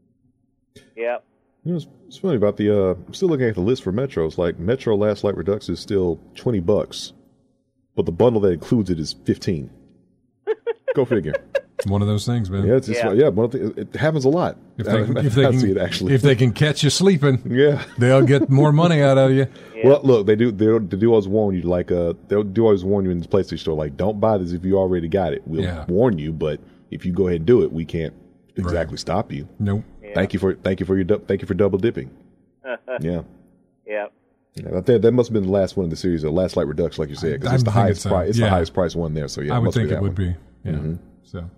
Speaker 3: Yep.
Speaker 2: You know, it's, it's funny about the, uh, I'm still looking at the list for Metros. Like, Metro Last Light Redux is still twenty bucks, but the bundle that includes it is fifteen. Go figure.
Speaker 1: One of those things, man.
Speaker 2: Yeah, it's just,
Speaker 3: Yeah.
Speaker 2: yeah, one of the, it happens a lot.
Speaker 1: If they,
Speaker 2: I,
Speaker 1: if they
Speaker 2: I
Speaker 1: can,
Speaker 2: see it actually.
Speaker 1: if they can catch you sleeping,
Speaker 2: yeah.
Speaker 1: they'll get more money out of you.
Speaker 3: Yeah.
Speaker 2: Well, look, they do. They, they do always warn you. Like, uh, they'll do always warn you in the PlayStation Store. Like, don't buy this if you already got it. We'll
Speaker 1: Yeah.
Speaker 2: warn you, but if you go ahead and do it, we can't exactly
Speaker 1: Right.
Speaker 2: stop you.
Speaker 1: Nope.
Speaker 3: Yeah.
Speaker 2: Thank you for thank you for your du- thank you for double dipping. yeah.
Speaker 3: Yep.
Speaker 2: Yeah, I think that must have been the last one in the series, the Last Light Redux, like you said, because
Speaker 1: I
Speaker 2: it's the
Speaker 1: think
Speaker 2: highest
Speaker 1: it's, uh,
Speaker 2: price. It's
Speaker 1: yeah.
Speaker 2: the highest price one there. So yeah,
Speaker 1: I
Speaker 2: it
Speaker 1: would
Speaker 2: must be
Speaker 1: think it
Speaker 2: that
Speaker 1: would
Speaker 2: one.
Speaker 1: be. Yeah.
Speaker 2: Mhm.
Speaker 1: So.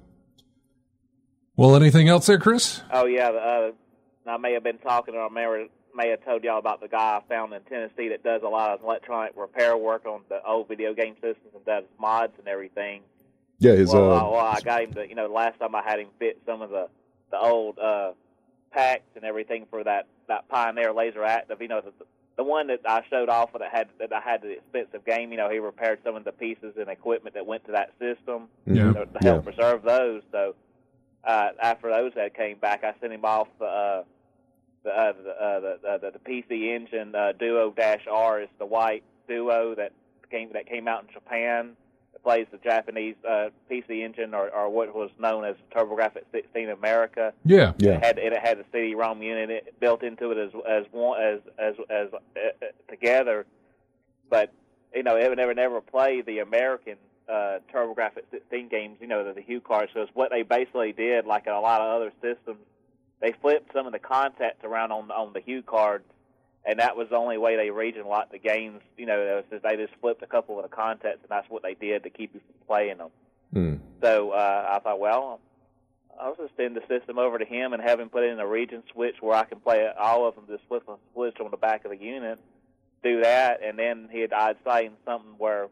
Speaker 1: Well, anything else there, Chris?
Speaker 3: Oh, yeah. Uh, I may have been talking, or I may, may have told y'all about the guy I found in Tennessee that does a lot of electronic repair work on the old video game systems and does mods and everything.
Speaker 2: Yeah, his
Speaker 3: Well,
Speaker 2: uh,
Speaker 3: I, well, I got him to, you know, last time I had him fit some of the, the old uh, packs and everything for that, that Pioneer Laser Active. You know, the, the one that I showed off that had that I had the expensive game. You know, he repaired some of the pieces and equipment that went to that system
Speaker 1: Yeah.
Speaker 3: to, to help preserve those. So uh, after those had came back, I sent him off the uh, the, uh, the, uh, the, the the P C Engine uh, Duo Dash R is the white Duo that came that came out in Japan. Plays the Japanese uh, P C Engine, or, or what was known as TurboGrafx sixteen America.
Speaker 1: Yeah.
Speaker 2: yeah,
Speaker 3: It had it had a C D-ROM unit built into it as as one as as as uh, together. But you know, it would never never play the American uh, TurboGrafx sixteen games. You know, the, the Hue cards. So it's what they basically did, like in a lot of other systems. They flipped some of the contacts around on on the Hue cards. And that was the only way they regionalized the games. You know, they just flipped a couple of the contents, and that's what they did to keep you from playing them.
Speaker 2: Mm.
Speaker 3: So uh, I thought, well, I'll just send the system over to him and have him put in a region switch where I can play all of them, just flip a switch on the back of the unit, do that, and then he'd, I'd say in something where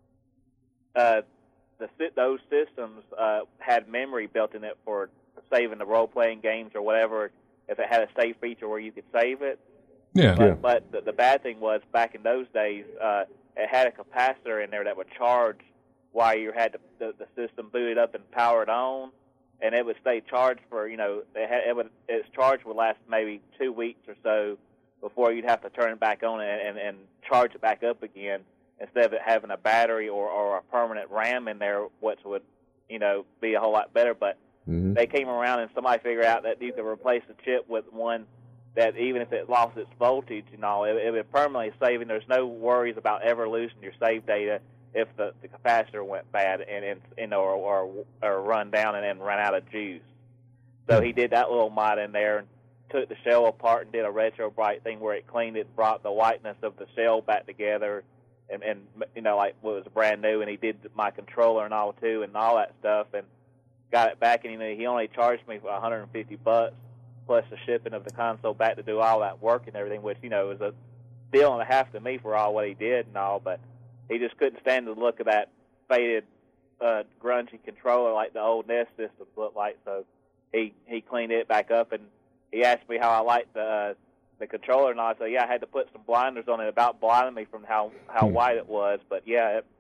Speaker 3: uh, the those systems uh, had memory built in it for saving the role-playing games or whatever, if it had a save feature where you could save it.
Speaker 1: Yeah.
Speaker 3: But,
Speaker 2: Yeah.
Speaker 3: but the, the bad thing was, back in those days, uh, it had a capacitor in there that would charge while you had the, the, the system booted up and powered on, and it would stay charged for, you know, it, had, it would its charge would last maybe two weeks or so before you'd have to turn it back on and, and, and charge it back up again, instead of it having a battery or, or a permanent RAM in there, which would, you know, be a whole lot better. But
Speaker 2: Mm-hmm.
Speaker 3: they came around and somebody figured out that you could replace the chip with one that even if it lost its voltage and all, it, it would permanently save, and there's no worries about ever losing your save data if the, the capacitor went bad and, and you know, or, or or run down and then run out of juice. So he did that little mod in there and took the shell apart and did a retro bright thing where it cleaned it, brought the whiteness of the shell back together, and, and you know, like what was brand new. And he did my controller and all too, and all that stuff, and got it back. And you know, he only charged me for one hundred fifty bucks. Plus the shipping of the console back to do all that work and everything, which, you know, was a deal and a half to me for all what he did and all, but he just couldn't stand the look of that faded, uh, grungy controller like the old N E S systems looked like, so he, he cleaned it back up, and he asked me how I liked the, uh, the controller, and I said, yeah, I had to put some blinders on it about blinding me from how, how white it was, but yeah, it,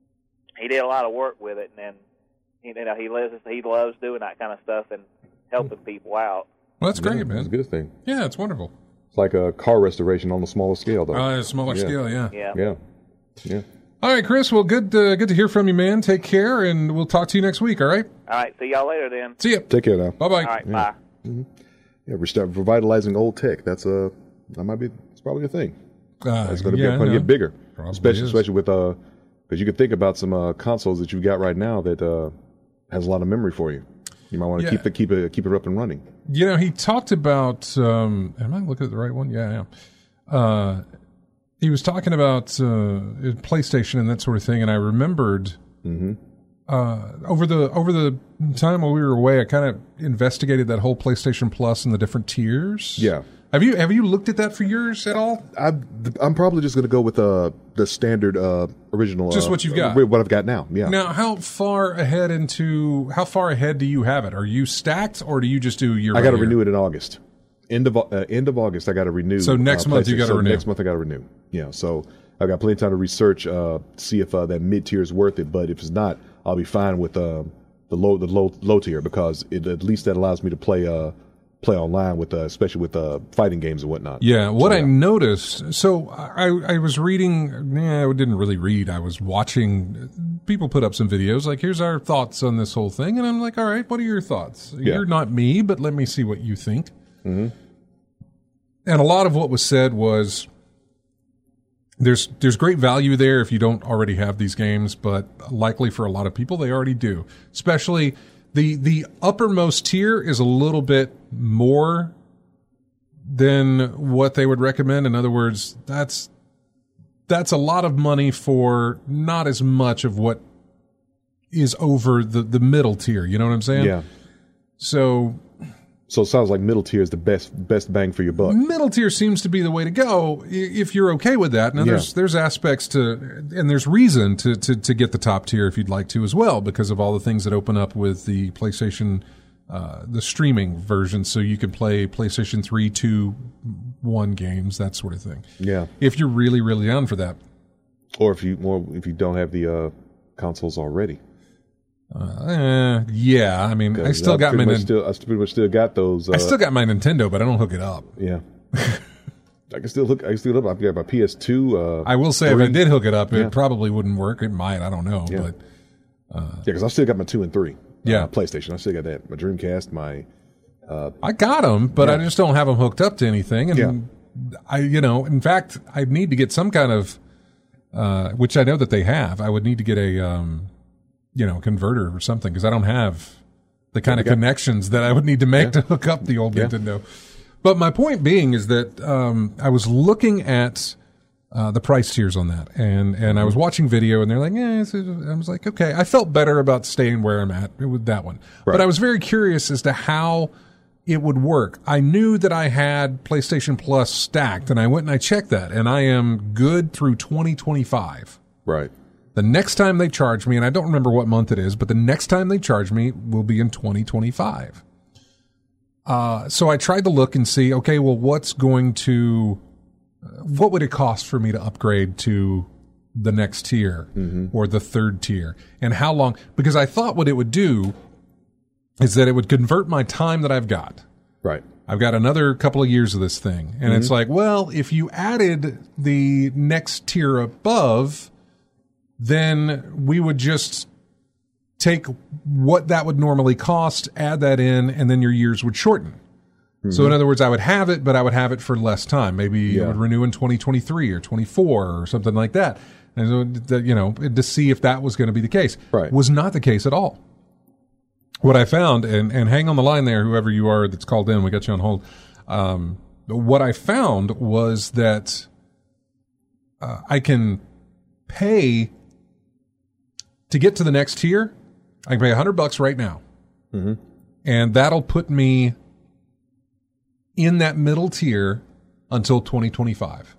Speaker 3: he did a lot of work with it, and then, you know, he loves, he loves doing that kind of stuff and helping people out.
Speaker 1: Well, that's great,
Speaker 2: Yeah,
Speaker 1: man.
Speaker 2: It's a good thing.
Speaker 1: Yeah, it's wonderful.
Speaker 2: It's like a car restoration on a smaller scale, though.
Speaker 1: Uh, smaller
Speaker 2: Yeah.
Speaker 1: scale, yeah.
Speaker 3: Yeah.
Speaker 2: yeah, yeah.
Speaker 1: All right, Chris. Well, good, uh, good to hear from you, man. Take care, and we'll talk to you next week. All right.
Speaker 3: All right, see y'all later then.
Speaker 1: See ya.
Speaker 2: Take care now.
Speaker 1: Bye bye.
Speaker 3: All right, bye.
Speaker 2: Yeah, restart revitalizing old tech. That's a that might be it's probably a thing.
Speaker 1: Uh,
Speaker 2: It's going to
Speaker 1: yeah,
Speaker 2: be going to
Speaker 1: no.
Speaker 2: get bigger,
Speaker 1: Probably
Speaker 2: especially
Speaker 1: is.
Speaker 2: especially with uh because you could think about some uh, consoles that you've got right now that uh, has a lot of memory for you. You might want to
Speaker 1: Yeah.
Speaker 2: keep it keep it keep it up and running.
Speaker 1: You know, he talked about. Um, am I looking at the right one? Yeah, I am. Uh, he was talking about uh, PlayStation and that sort of thing, and I remembered
Speaker 2: Mm-hmm.
Speaker 1: uh, over the over the time while we were away, I kind of investigated that whole PlayStation Plus and the different tiers.
Speaker 2: Yeah.
Speaker 1: I Have you have you looked at that for yours at all?
Speaker 2: I, I'm probably just going to go with uh, the standard uh, original.
Speaker 1: Just
Speaker 2: uh,
Speaker 1: what you've got.
Speaker 2: What I've got now. Yeah.
Speaker 1: Now, how far ahead into how far ahead do you have it? Are you stacked, or do you just do year?
Speaker 2: I got to
Speaker 1: year?
Speaker 2: renew it in August. End of uh, end of August, I got to renew.
Speaker 1: So next
Speaker 2: uh,
Speaker 1: month you got to
Speaker 2: so
Speaker 1: renew.
Speaker 2: Next month I got to renew. Yeah. So I've got plenty of time to research, uh, see if uh, that mid tier is worth it. But if it's not, I'll be fine with uh, the low the low low tier because it, at least that allows me to play uh, play online with uh, especially with uh, fighting games and whatnot.
Speaker 1: Yeah. What
Speaker 2: so,
Speaker 1: I
Speaker 2: yeah.
Speaker 1: noticed. So I I was reading. Yeah, I didn't really read. I was watching. People put up some videos like, here's our thoughts on this whole thing, and I'm like, all right, what are your thoughts?
Speaker 2: Yeah.
Speaker 1: You're not me, but let me see what you think.
Speaker 2: Mm-hmm.
Speaker 1: And a lot of what was said was there's there's great value there if you don't already have these games, but likely for a lot of people they already do. Especially the the uppermost tier is a little bit more than what they would recommend. In other words, that's that's a lot of money for not as much of what is over the, the middle tier. You know what I'm saying?
Speaker 2: Yeah.
Speaker 1: So
Speaker 2: So it sounds like middle tier is the best best bang for your buck.
Speaker 1: middle tier seems to be the way to go i- if you're okay with that. Now,
Speaker 2: Yeah.
Speaker 1: there's there's aspects to, and there's reason to, to, to get the top tier if you'd like to as well, because of all the things that open up with the PlayStation, uh, the streaming version, so you can play PlayStation three, two, one games, that sort of thing.
Speaker 2: Yeah.
Speaker 1: If you're really, really down for that.
Speaker 2: Or if you or if you don't have the uh, consoles already.
Speaker 1: Uh, eh, yeah, I mean, I still
Speaker 2: I
Speaker 1: got my
Speaker 2: pretty much
Speaker 1: Nin-
Speaker 2: still I pretty much still got those. Uh,
Speaker 1: I still got my Nintendo, but I don't hook it up.
Speaker 2: yeah. I can still look. I can still look. I've got my P S two. Uh,
Speaker 1: I will say, if I did hook it up, it
Speaker 2: Yeah.
Speaker 1: probably wouldn't work. It might. I don't know,
Speaker 2: Yeah.
Speaker 1: but.
Speaker 2: yeah, because I still got my two and three.
Speaker 1: Yeah.
Speaker 2: uh, PlayStation. I still got that. My Dreamcast. My
Speaker 1: I got them, but
Speaker 2: Yeah.
Speaker 1: I just don't have them hooked up to anything. And
Speaker 2: Yeah.
Speaker 1: I, you know, in fact, I need to get some kind of, uh, which I know that they have. I would need to get a, um, you know, converter or something because I don't have the kind of
Speaker 2: got-
Speaker 1: connections that I would need to make to hook up the old
Speaker 2: Yeah.
Speaker 1: Nintendo. But my point being is that um, I was looking at uh, the price tiers on that, and and I was watching video, and they're like, yeah, it's- I was like, okay, I felt better about staying where I'm at with that one,
Speaker 2: Right.
Speaker 1: but I was very curious as to how it would work. I knew that I had PlayStation Plus stacked, and I went and I checked that, and I am good through twenty twenty-five.
Speaker 2: right.
Speaker 1: The next time they charge me, and I don't remember what month it is, but the next time they charge me will be in twenty twenty-five. Uh, so I tried to look and see, okay, well, what's going to, uh, what would it cost for me to upgrade to the next tier or the third tier? And how long? Because I thought what it would do is that it would convert my time that I've got.
Speaker 2: Right.
Speaker 1: I've got another couple of years of this thing. And it's like, well, if you added the next tier above, then we would just take what that would normally cost, add that in, and then your years would shorten. So in other words, I would have it, but I would have it for less time. Maybe it
Speaker 2: Yeah.
Speaker 1: would renew in twenty twenty-three or twenty-four or something like that. And so, that, you know, to see if that was going to be the case.
Speaker 2: Right.
Speaker 1: Was not the case at all. What I found, and, and hang on the line there, whoever you are that's called in, we got you on hold. Um, what I found was that uh, I can pay to get to the next tier. I can pay a hundred bucks right now,
Speaker 2: Mm-hmm.
Speaker 1: and that'll put me in that middle tier until twenty twenty-five.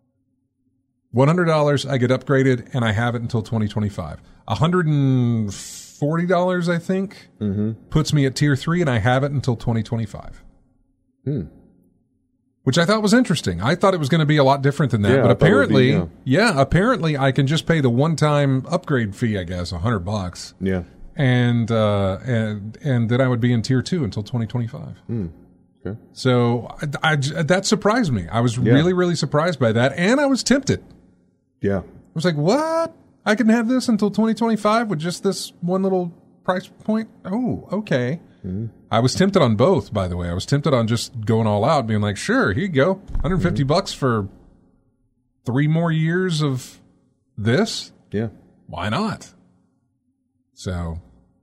Speaker 1: One hundred dollars, I get upgraded, and I have it until twenty twenty-five. A hundred and forty dollars, I think,
Speaker 2: Mm-hmm.
Speaker 1: puts me at tier three, and I have it until twenty twenty-five.
Speaker 2: Hmm.
Speaker 1: Which I thought was interesting. I thought it was going to be a lot different than that,
Speaker 2: Yeah,
Speaker 1: but
Speaker 2: I thought it would be,
Speaker 1: apparently,
Speaker 2: yeah.
Speaker 1: yeah, apparently I can just pay the one-time upgrade fee, I guess, a hundred bucks,
Speaker 2: Yeah.
Speaker 1: and uh, and and then I would be in tier two until twenty twenty-five.
Speaker 2: Hmm. Okay.
Speaker 1: So I, I- that surprised me. I was
Speaker 2: Yeah.
Speaker 1: really, really surprised by that, and I was tempted.
Speaker 2: Yeah.
Speaker 1: I was like, "What? I can have this until twenty twenty-five with just this one little price point? Oh, okay."
Speaker 2: Mm-hmm.
Speaker 1: I was tempted on both, by the way. I was tempted on just going all out, being like, "Sure, here you go, one hundred fifty
Speaker 2: Mm-hmm.
Speaker 1: bucks for three more years of this.
Speaker 2: Yeah.
Speaker 1: Why not?" So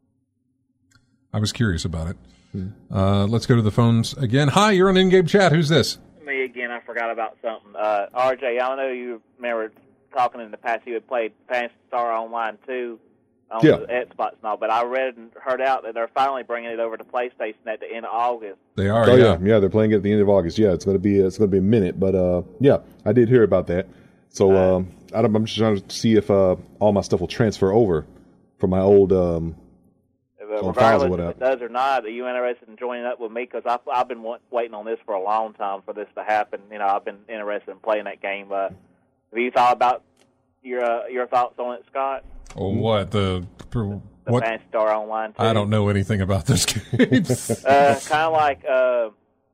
Speaker 1: I was curious about it.
Speaker 2: Mm-hmm.
Speaker 1: Uh, let's go to the phones again. Hi, you're on in-game chat. Who's this?
Speaker 3: Me again. I forgot about something. Uh, R J, I know you remember talking in the past. You had played Phantasy Star Online two. on
Speaker 2: Yeah.
Speaker 3: the Xbox and all. But I read and heard out that they're finally bringing it over to PlayStation at the end of August.
Speaker 1: They are.
Speaker 2: Oh
Speaker 1: yeah.
Speaker 2: yeah, yeah. They're playing it at the end of August. Yeah, it's gonna be it's gonna be a minute, but uh, yeah, I did hear about that. So um, I don't, I'm just trying to see if uh, all my stuff will transfer over from my old um,
Speaker 3: But
Speaker 2: on files or
Speaker 3: regardless if
Speaker 2: whatever.
Speaker 3: it does or not, are you interested in joining up with me? Because I've, I've been wa- waiting on this for a long time for this to happen. You know, I've been interested in playing that game. Uh, have you thought about your uh, your thoughts on it, Scott?
Speaker 1: Oh, what the
Speaker 3: The
Speaker 1: what?
Speaker 3: Phantasy Star Online. Too?
Speaker 1: I don't know anything about those games.
Speaker 3: Uh, kind of like uh, uh,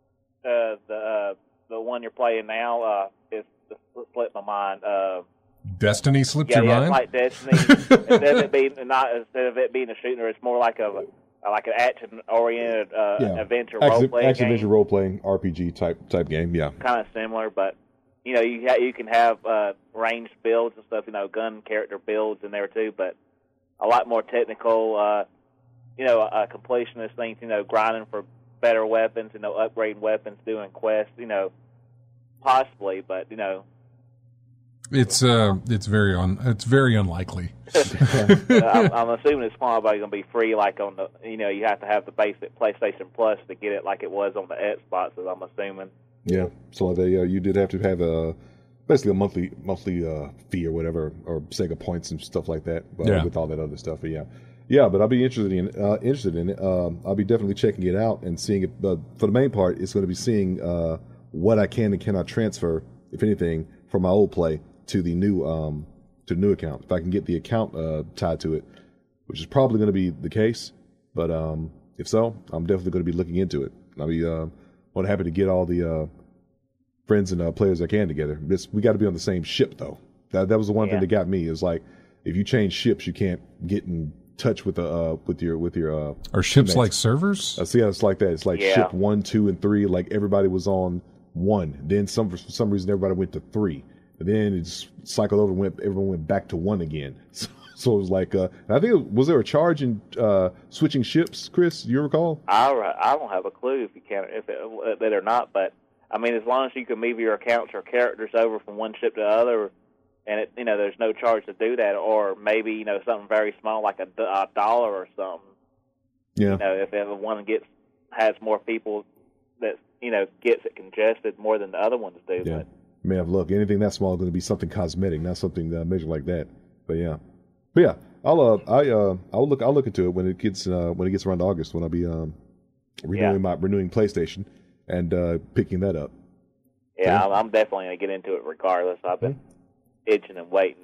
Speaker 3: the uh, the one you're playing now. Uh, is slipped my mind. Uh,
Speaker 1: Destiny slipped
Speaker 3: yeah,
Speaker 1: your
Speaker 3: yeah,
Speaker 1: mind?
Speaker 3: it's like Destiny. instead of it being not instead of it being a shooter, it's more like a like an action oriented uh,
Speaker 2: yeah,
Speaker 3: adventure role
Speaker 2: action,
Speaker 3: playing
Speaker 2: action
Speaker 3: game.
Speaker 2: adventure role playing R P G type type game. Yeah,
Speaker 3: Kind of similar, but you know, you ha- you can have uh, ranged builds and stuff. You know, gun character builds in there too, but a lot more technical. Uh, you know, uh, completionist things. You know, grinding for better weapons. You know, upgrading weapons, doing quests. You know, possibly, but you know.
Speaker 1: It's uh, it's very un, it's very unlikely.
Speaker 3: I'm, I'm assuming it's probably going to be free, like on the, you know, you have to have the basic PlayStation Plus to get it, like it was on the Xboxes. I'm assuming.
Speaker 2: yeah. So they uh, you did have to have a basically a monthly monthly uh, fee or whatever, or Sega points and stuff like that. Uh,
Speaker 1: Yeah.
Speaker 2: With all that other stuff, but yeah. Yeah, but I'll be interested in uh, interested in it. Um, I'll be definitely checking it out and seeing it. But for the main part, it's going to be seeing uh, what I can and cannot transfer, if anything, from my old play to the new um, to the new account. If I can get the account uh, tied to it, which is probably going to be the case. But um, if so, I'm definitely going to be looking into it. I'll be uh, more than happy to get all the uh, friends and uh, players I can together. This, we got to be on the same ship, though. That that was the one
Speaker 3: Yeah.
Speaker 2: thing that got me. Is like if you change ships, you can't get in touch with the uh, with your with your. Uh,
Speaker 1: Are ships
Speaker 2: teammates.
Speaker 1: like servers?
Speaker 2: I see how it's like that. It's like
Speaker 3: Yeah.
Speaker 2: ship one, two, and three. Like everybody was on one. Then some for some reason everybody went to three. And then it just cycled over and went everyone went back to one again. So, so it was like uh, I think it, was there a charge in uh, switching ships, Chris? You recall?
Speaker 3: I I don't have a clue if you can if it, that or not, but I mean, as long as you can move your accounts or characters over from one ship to the other, and it, you know, there's no charge to do that, or maybe you know something very small like a, a dollar or something.
Speaker 2: Yeah.
Speaker 3: You know, if ever one gets has more people that you know gets it congested more than the other ones do.
Speaker 2: Yeah.
Speaker 3: But,
Speaker 2: Man, look, anything that small is going to be something cosmetic, not something uh, major like that. But yeah, but yeah, I'll uh, I uh, I'll look I'll look into it when it gets uh, when it gets around August when I'll be um, renewing
Speaker 3: Yeah.
Speaker 2: my renewing PlayStation and uh, picking that up.
Speaker 3: yeah, I'm, I'm definitely going to get into it regardless. I've been itching and waiting.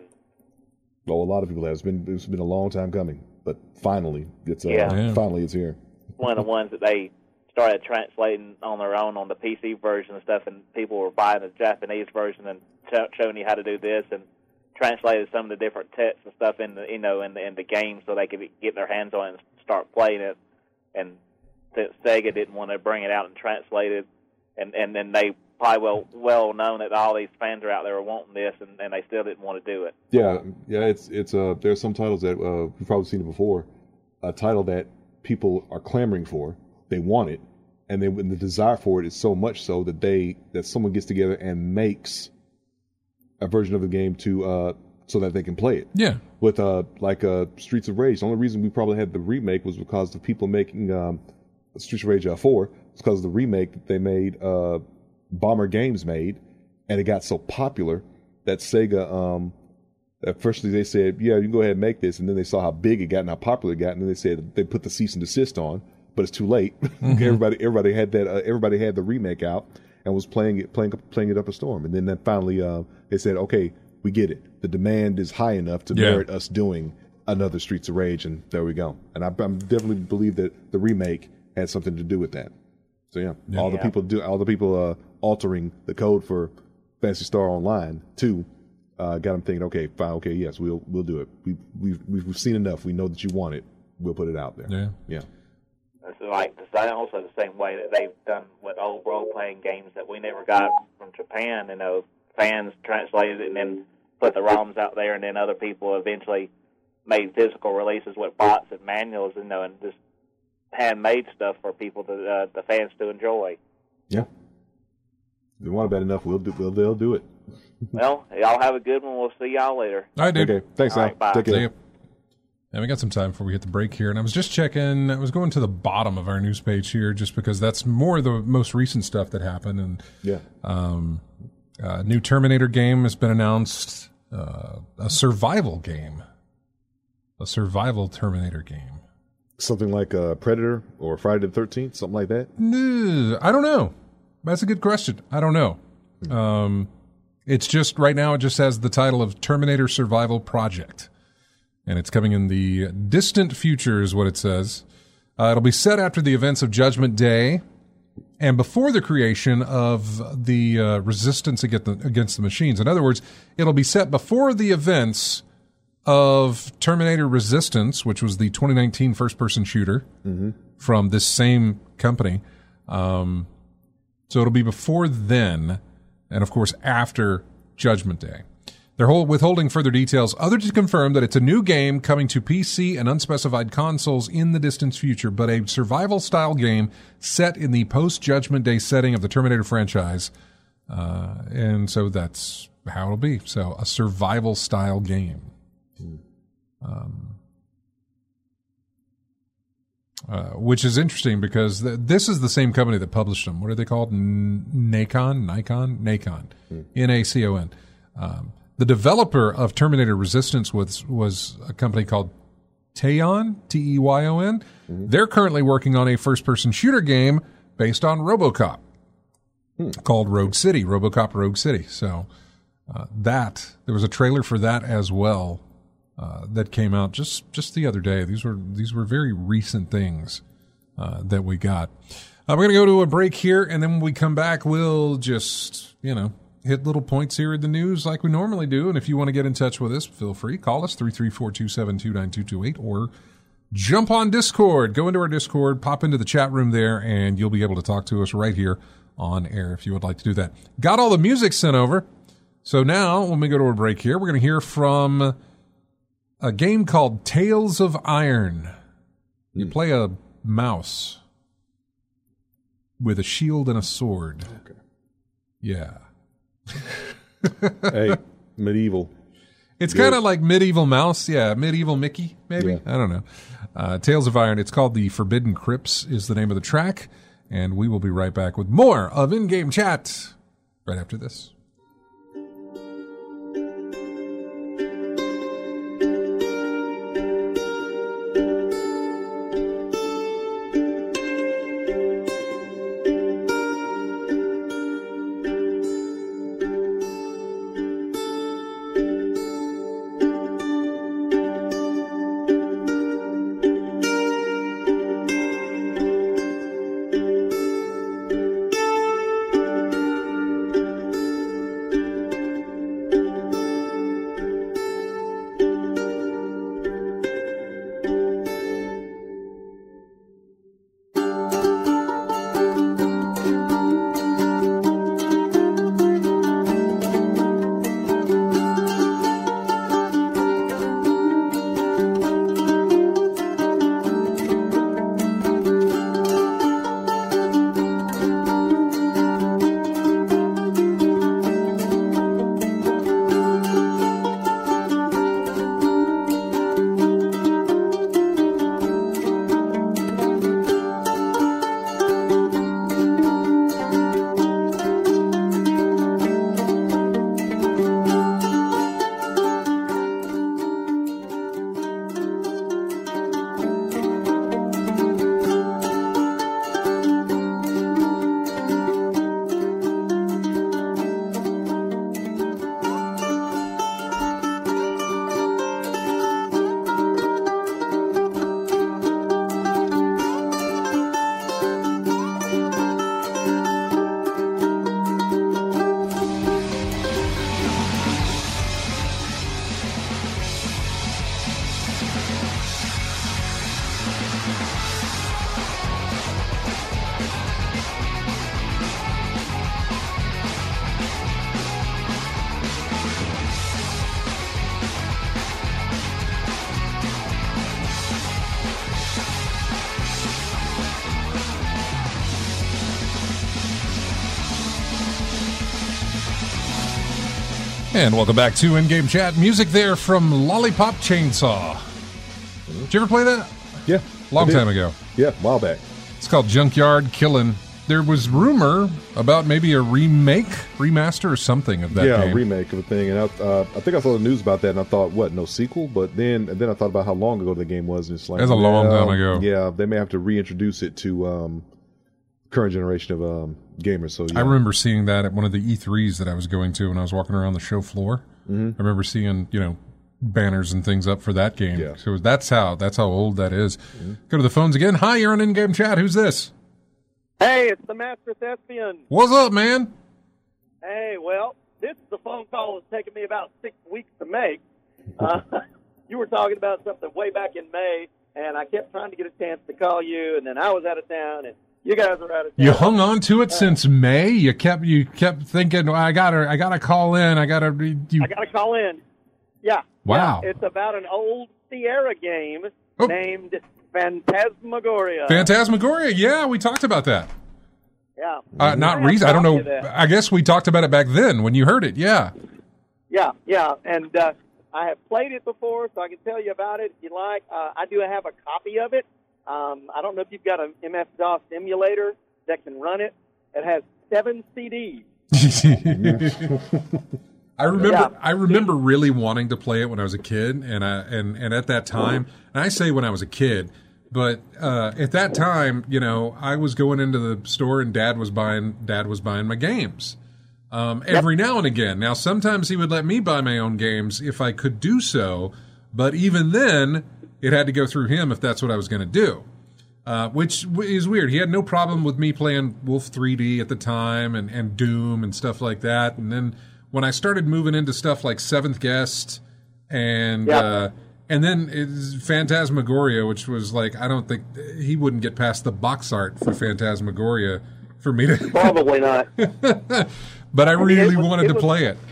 Speaker 2: Well, a lot of people have. It's been it's been a long time coming, but finally it's uh,
Speaker 3: Yeah.
Speaker 1: Yeah.
Speaker 2: finally it's here.
Speaker 3: One of the ones that they started translating on their own on the P C version and stuff, and people were buying the Japanese version and t- showing you how to do this, and translated some of the different texts and stuff in the you know in the in the game so they could get their hands on it and start playing it. And since Sega didn't want to bring it out and translate it, and and then they probably well well known that all these fans are out there wanting this, and, and they still didn't want to do it.
Speaker 2: Yeah, yeah. It's it's uh there's some titles that uh you've probably seen it before. A title that people are clamoring for, they want it, and then when the desire for it is so much so that they that someone gets together and makes a version of the game to uh so that they can play it.
Speaker 1: Yeah.
Speaker 2: With uh like uh Streets of Rage, the only reason we probably had the remake was because the people making um Streets of Rage uh, four was because of the remake that they made uh Bomber Games made, and it got so popular that Sega um at first they said, yeah, you can go ahead and make this, and then they saw how big it got and how popular it got, and then they said they put the cease and desist on, but it's too late. Mm-hmm. everybody everybody had that uh, everybody had the remake out and was playing it playing playing it up a storm, and then that finally uh, they said, okay, we get it. The demand is high enough to
Speaker 1: Yeah.
Speaker 2: merit us doing another Streets of Rage, and there we go. And I, I definitely believe that the remake had something to do with that. So yeah,
Speaker 1: Yeah.
Speaker 2: all the
Speaker 3: Yeah.
Speaker 2: people do all the people uh, altering the code for Phantasy Star Online too. Uh, got them thinking, okay, fine, okay, yes, we'll we'll do it. We we've we've seen enough. We know that you want it. We'll put it out there.
Speaker 1: Yeah.
Speaker 2: Yeah.
Speaker 3: It's like the same, also the same way that they've done with old role-playing games that we never got from Japan. You know, fans translated it and then put the ROMs out there, and then other people eventually made physical releases with bots and manuals, you know, and just handmade stuff for people to uh, the fans to enjoy.
Speaker 2: Yeah. If they want it bad enough, we'll do. We'll they'll do it.
Speaker 3: Well, y'all have a good one. We'll see y'all later.
Speaker 1: I do.
Speaker 2: Okay. Thanks,
Speaker 3: All
Speaker 2: Al.
Speaker 3: right, bye.
Speaker 2: Take care.
Speaker 1: See ya. And we got some time before we hit the break here. And I was just checking, I was going to the bottom of our news page here just because that's more the most recent stuff that happened. And
Speaker 2: Yeah.
Speaker 1: um, a new Terminator game has been announced, uh, a survival game, a survival Terminator game.
Speaker 2: Something like uh, Predator or Friday the thirteenth, something like that?
Speaker 1: No, I don't know. That's a good question. I don't know. Um, it's just, right now it just has the title of Terminator Survival Project. And it's coming in the distant future is what it says. Uh, it'll be set after the events of Judgment Day and before the creation of the uh, resistance against the, against the machines. In other words, it'll be set before the events of Terminator Resistance, which was the twenty nineteen first-person shooter mm-hmm. from this same company. Um, so it'll be before then, and of course after Judgment Day. They're withholding further details other to confirm that it's a new game coming to P C and unspecified consoles in the distant future, but a survival-style game set in the post-Judgment Day setting of the Terminator franchise. Uh, and so that's how it'll be. So a survival-style game. Um, uh, which is interesting because th- this is the same company that published them. What are they called? N- Nacon? Nikon? Nacon. N A C O N. Um, The developer of Terminator Resistance was was a company called Teyon, T E Y O N. Mm-hmm. They're currently working on a first-person shooter game based on RoboCop hmm. called Rogue City, RoboCop Rogue City. So uh, that, there was a trailer for that as well uh, that came out just, just the other day. These were these were very recent things uh, that we got. Uh, we're going to go to a break here, and then when we come back, we'll just, you know, hit little points here in the news like we normally do. And if you want to get in touch with us, feel free. Call us, three three four, two seven two, nine two two eight, or jump on Discord. Go into our Discord, pop into the chat room there, and you'll be able to talk to us right here on air if you would like to do that. Got all the music sent over. So now, when we go to a break here, we're going to hear from a game called Tales of Iron. You play a mouse with a shield and a sword.
Speaker 2: Okay.
Speaker 1: Yeah.
Speaker 2: Hey, medieval.
Speaker 1: It's kind of like Medieval Mouse. Yeah, Medieval Mickey, maybe.
Speaker 2: Yeah.
Speaker 1: I don't know. Uh, Tales of Iron. It's called The Forbidden Crypts is the name of the track. And we will be right back with more of In-Game Chat right after this. And welcome back to In-Game Chat. Music there from Lollipop Chainsaw. Did you ever play that?
Speaker 2: Yeah.
Speaker 1: Long
Speaker 2: I did.
Speaker 1: time ago.
Speaker 2: Yeah, a while back.
Speaker 1: It's called Junkyard Killing. There was rumor about maybe a remake, remaster, or something of that
Speaker 2: yeah,
Speaker 1: game.
Speaker 2: a remake of a thing. And I, uh, I think I saw the news about that, and I thought, what, no sequel? But then and then I thought about how long ago the game was, and it's like...
Speaker 1: That's a long
Speaker 2: well,
Speaker 1: time ago.
Speaker 2: Yeah, they may have to reintroduce it to um, current generation of um, gamers. So yeah.
Speaker 1: I remember seeing that at one of the E threes that I was going to when I was walking around the show floor. Mm-hmm. I remember seeing, you know, banners and things up for that game.
Speaker 2: Yeah.
Speaker 1: So that's how that's how old that is. Mm-hmm. Go to the phones again. Hi, you're on in-game chat. Who's this?
Speaker 4: Hey, it's the Master Thespian.
Speaker 1: What's up, man?
Speaker 4: Hey, well, this is a phone call that's taken me about six weeks to make. Uh, you were talking about something way back in May, and I kept trying to get a chance to call you, and then I was out of town, and you guys were out of town.
Speaker 1: You hung on to it uh, since May. You kept you kept thinking, well, I gotta I gotta call in. I gotta you.
Speaker 4: I gotta call in. Yeah.
Speaker 1: Wow.
Speaker 4: Yeah, it's about an old Sierra game
Speaker 1: oh.
Speaker 4: named Phantasmagoria.
Speaker 1: Phantasmagoria, yeah, we talked about that.
Speaker 4: Yeah.
Speaker 1: Uh, not recent. I don't know. I guess we talked about it back then when you heard it. Yeah.
Speaker 4: Yeah, yeah, and uh, I have played it before, so I can tell you about it if you like. Uh, I do have a copy of it. Um, I don't know if you've got an M S DOS emulator that can run it. It has seven C Ds.
Speaker 1: I remember
Speaker 4: yeah.
Speaker 1: I remember really wanting to play it when I was a kid, and I, and and at that time, and I say when I was a kid, but uh, at that time, you know, I was going into the store and Dad was buying Dad was buying my games um, every yep. now and again. Now, sometimes he would let me buy my own games if I could do so, but even then, it had to go through him if that's what I was going to do. Uh, which is weird. He had no problem with me playing Wolf three D at the time and, and Doom and stuff like that, and then when I started moving into stuff like Seventh Guest and
Speaker 4: yeah.
Speaker 1: uh, and then it's Phantasmagoria, which was like, I don't think he wouldn't get past the box art for Phantasmagoria for me to
Speaker 4: probably not.
Speaker 1: But I, I really
Speaker 4: mean, was,
Speaker 1: wanted to
Speaker 4: was,
Speaker 1: play it.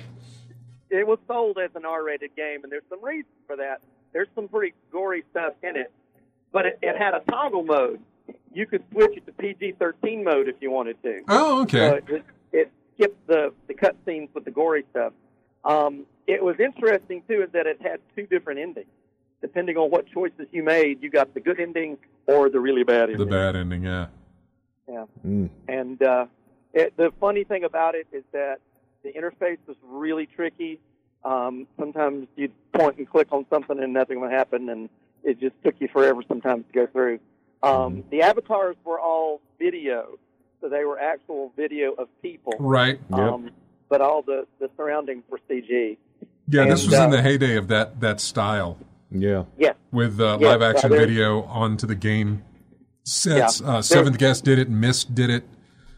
Speaker 4: It was sold as an R-rated game, and there's some reasons for that. There's some pretty gory stuff in it, but it, it had a toggle mode. You could switch it to P G thirteen mode if you wanted to.
Speaker 1: Oh, okay.
Speaker 4: So it, it skipped the, the cut scenes with the gory stuff. Um, it was interesting, too, is that it had two different endings. Depending on what choices you made, you got the good ending or the really bad ending.
Speaker 1: The bad ending, yeah.
Speaker 4: Yeah.
Speaker 2: Mm.
Speaker 4: And uh, it, the funny thing about it is that the interface was really tricky. Um, sometimes you'd point and click on something and nothing would happen, and it just took you forever sometimes to go through. Um, mm. The avatars were all video. So they were actual video of people.
Speaker 1: Right.
Speaker 4: Um, yep. But all the, the surroundings were C G.
Speaker 1: Yeah,
Speaker 4: and,
Speaker 1: this was
Speaker 4: uh,
Speaker 1: in the heyday of that, that style.
Speaker 2: Yeah.
Speaker 4: Yeah.
Speaker 1: With uh,
Speaker 4: yeah,
Speaker 1: live-action
Speaker 4: uh,
Speaker 1: video onto the game sets.
Speaker 4: Yeah.
Speaker 1: Uh, Seventh Guest did it. Mist did it.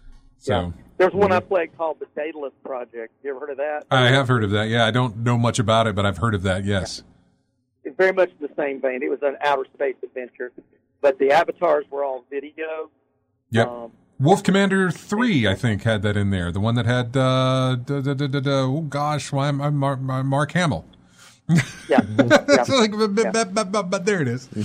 Speaker 1: So
Speaker 4: yeah. There's one I played called the Daedalus Project. You ever heard of that?
Speaker 1: I have heard of that, yeah. I don't know much about it, but I've heard of that, yes.
Speaker 4: Yeah. It's very much the same vein. It was an outer space adventure. But the avatars were all video.
Speaker 1: Yep.
Speaker 4: Um,
Speaker 1: Wolf Commander three, I think, had that in there. The one that had, uh, da, da, da, da, da, oh gosh, why am I Mark, Mark Hamill?
Speaker 4: Yeah. yeah.
Speaker 1: like, but,
Speaker 4: yeah.
Speaker 1: But, but, but, but there it is.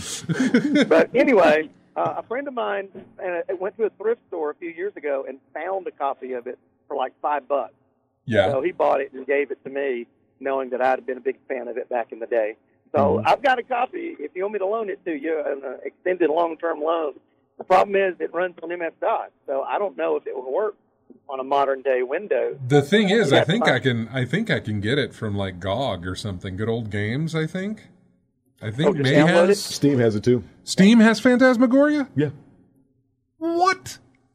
Speaker 4: But anyway, uh, a friend of mine uh, went to a thrift store a few years ago and found a copy of it for like five bucks.
Speaker 1: Yeah.
Speaker 4: So he bought it and gave it to me, knowing that I'd been a big fan of it back in the day. So
Speaker 1: Mm-hmm.
Speaker 4: I've got a copy. If you want me to loan it to you, an uh, extended long-term loan. The problem is it runs on M S DOS, so I don't know if it will work on a modern-day Windows.
Speaker 1: The thing is, I think
Speaker 4: fine.
Speaker 1: I can. I think I can get it from like G O G or something. Good old games. I think. I think
Speaker 4: Oh, just
Speaker 1: May
Speaker 4: download
Speaker 1: has
Speaker 4: it?
Speaker 2: Steam has it too.
Speaker 1: Steam has Phantasmagoria.
Speaker 2: Yeah.
Speaker 1: What?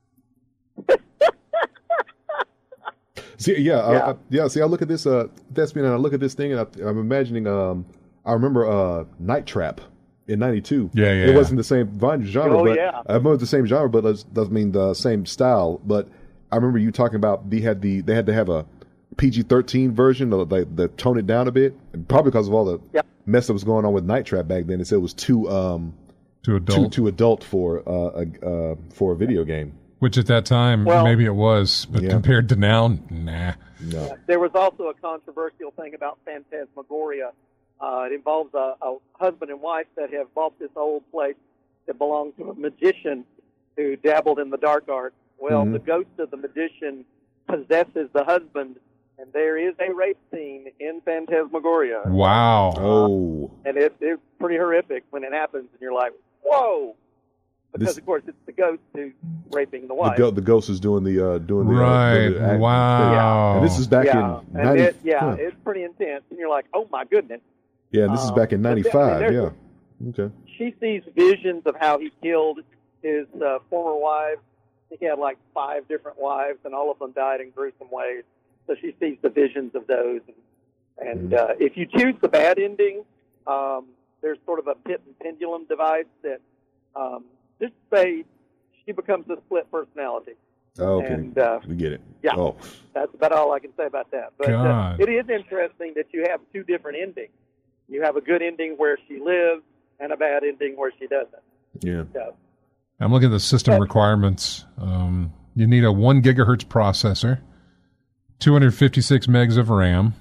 Speaker 2: See, yeah, I,
Speaker 4: Yeah.
Speaker 2: I, yeah. See, I look at this. Uh, Thespian, and I look at this thing, and I, I'm imagining. Um, I remember uh, Night Trap in ninety-two.
Speaker 1: Yeah, yeah,
Speaker 2: It
Speaker 1: yeah.
Speaker 2: wasn't the same genre,
Speaker 4: Oh,
Speaker 2: but
Speaker 4: yeah.
Speaker 2: I remember the same genre, but it doesn't mean the same style. But I remember you talking about they had the they had to have a P G thirteen version, or they, they tone it down a bit, and probably because of all the
Speaker 4: Yep.
Speaker 2: mess that was going on with Night Trap back then. It said it was too um
Speaker 1: To
Speaker 2: too
Speaker 1: adult.
Speaker 2: too adult for uh, a uh for a video game.
Speaker 1: Which at that time,
Speaker 4: Well-
Speaker 1: maybe it was, but
Speaker 2: Yeah.
Speaker 1: compared to now, nah.
Speaker 2: No.
Speaker 4: There was also a controversial thing about Phantasmagoria. Uh, it involves a, a husband and wife that have bought this old place that belonged to a magician who dabbled in the dark arts. Well,
Speaker 2: Mhm.
Speaker 4: the ghost of the magician possesses the husband and there is a rape scene in Phantasmagoria.
Speaker 1: Wow.
Speaker 2: Oh.
Speaker 4: And it, it's pretty horrific when it happens, and you're like, whoa! Because,
Speaker 2: This-
Speaker 4: of course, it's the ghost who's raping the
Speaker 2: The,
Speaker 4: wife.
Speaker 2: go- the ghost is doing the uh, doing the uh,
Speaker 1: Right.
Speaker 2: doing the act-
Speaker 1: Wow.
Speaker 2: And this is back
Speaker 4: yeah,
Speaker 2: in
Speaker 4: and
Speaker 2: ninety.
Speaker 4: it, yeah,
Speaker 2: huh.
Speaker 4: it's pretty intense, and you're like, oh my goodness.
Speaker 2: Yeah, and this is
Speaker 4: um,
Speaker 2: back in
Speaker 4: but
Speaker 2: ninety-five.
Speaker 4: there-
Speaker 2: Yeah.
Speaker 4: there's-
Speaker 2: Okay.
Speaker 4: She sees visions of how he killed his uh, former wives. I think he had like five different wives, and all of them died in gruesome ways. So she sees the visions of those. And, and uh, if you choose the bad ending, um, there's sort of a pit and pendulum device that um, just say she becomes a split personality.
Speaker 2: Oh, okay.
Speaker 4: And, uh,
Speaker 2: we get it.
Speaker 4: yeah.
Speaker 2: Oh.
Speaker 4: That's about all I can say about that. But uh,
Speaker 1: God.
Speaker 4: it is interesting that you have two different endings. You have a good ending where she lives and a bad ending where she doesn't.
Speaker 2: Yeah.
Speaker 4: So,
Speaker 1: I'm looking at the system requirements. Um, you need a one gigahertz processor, two hundred fifty-six megs of RAM,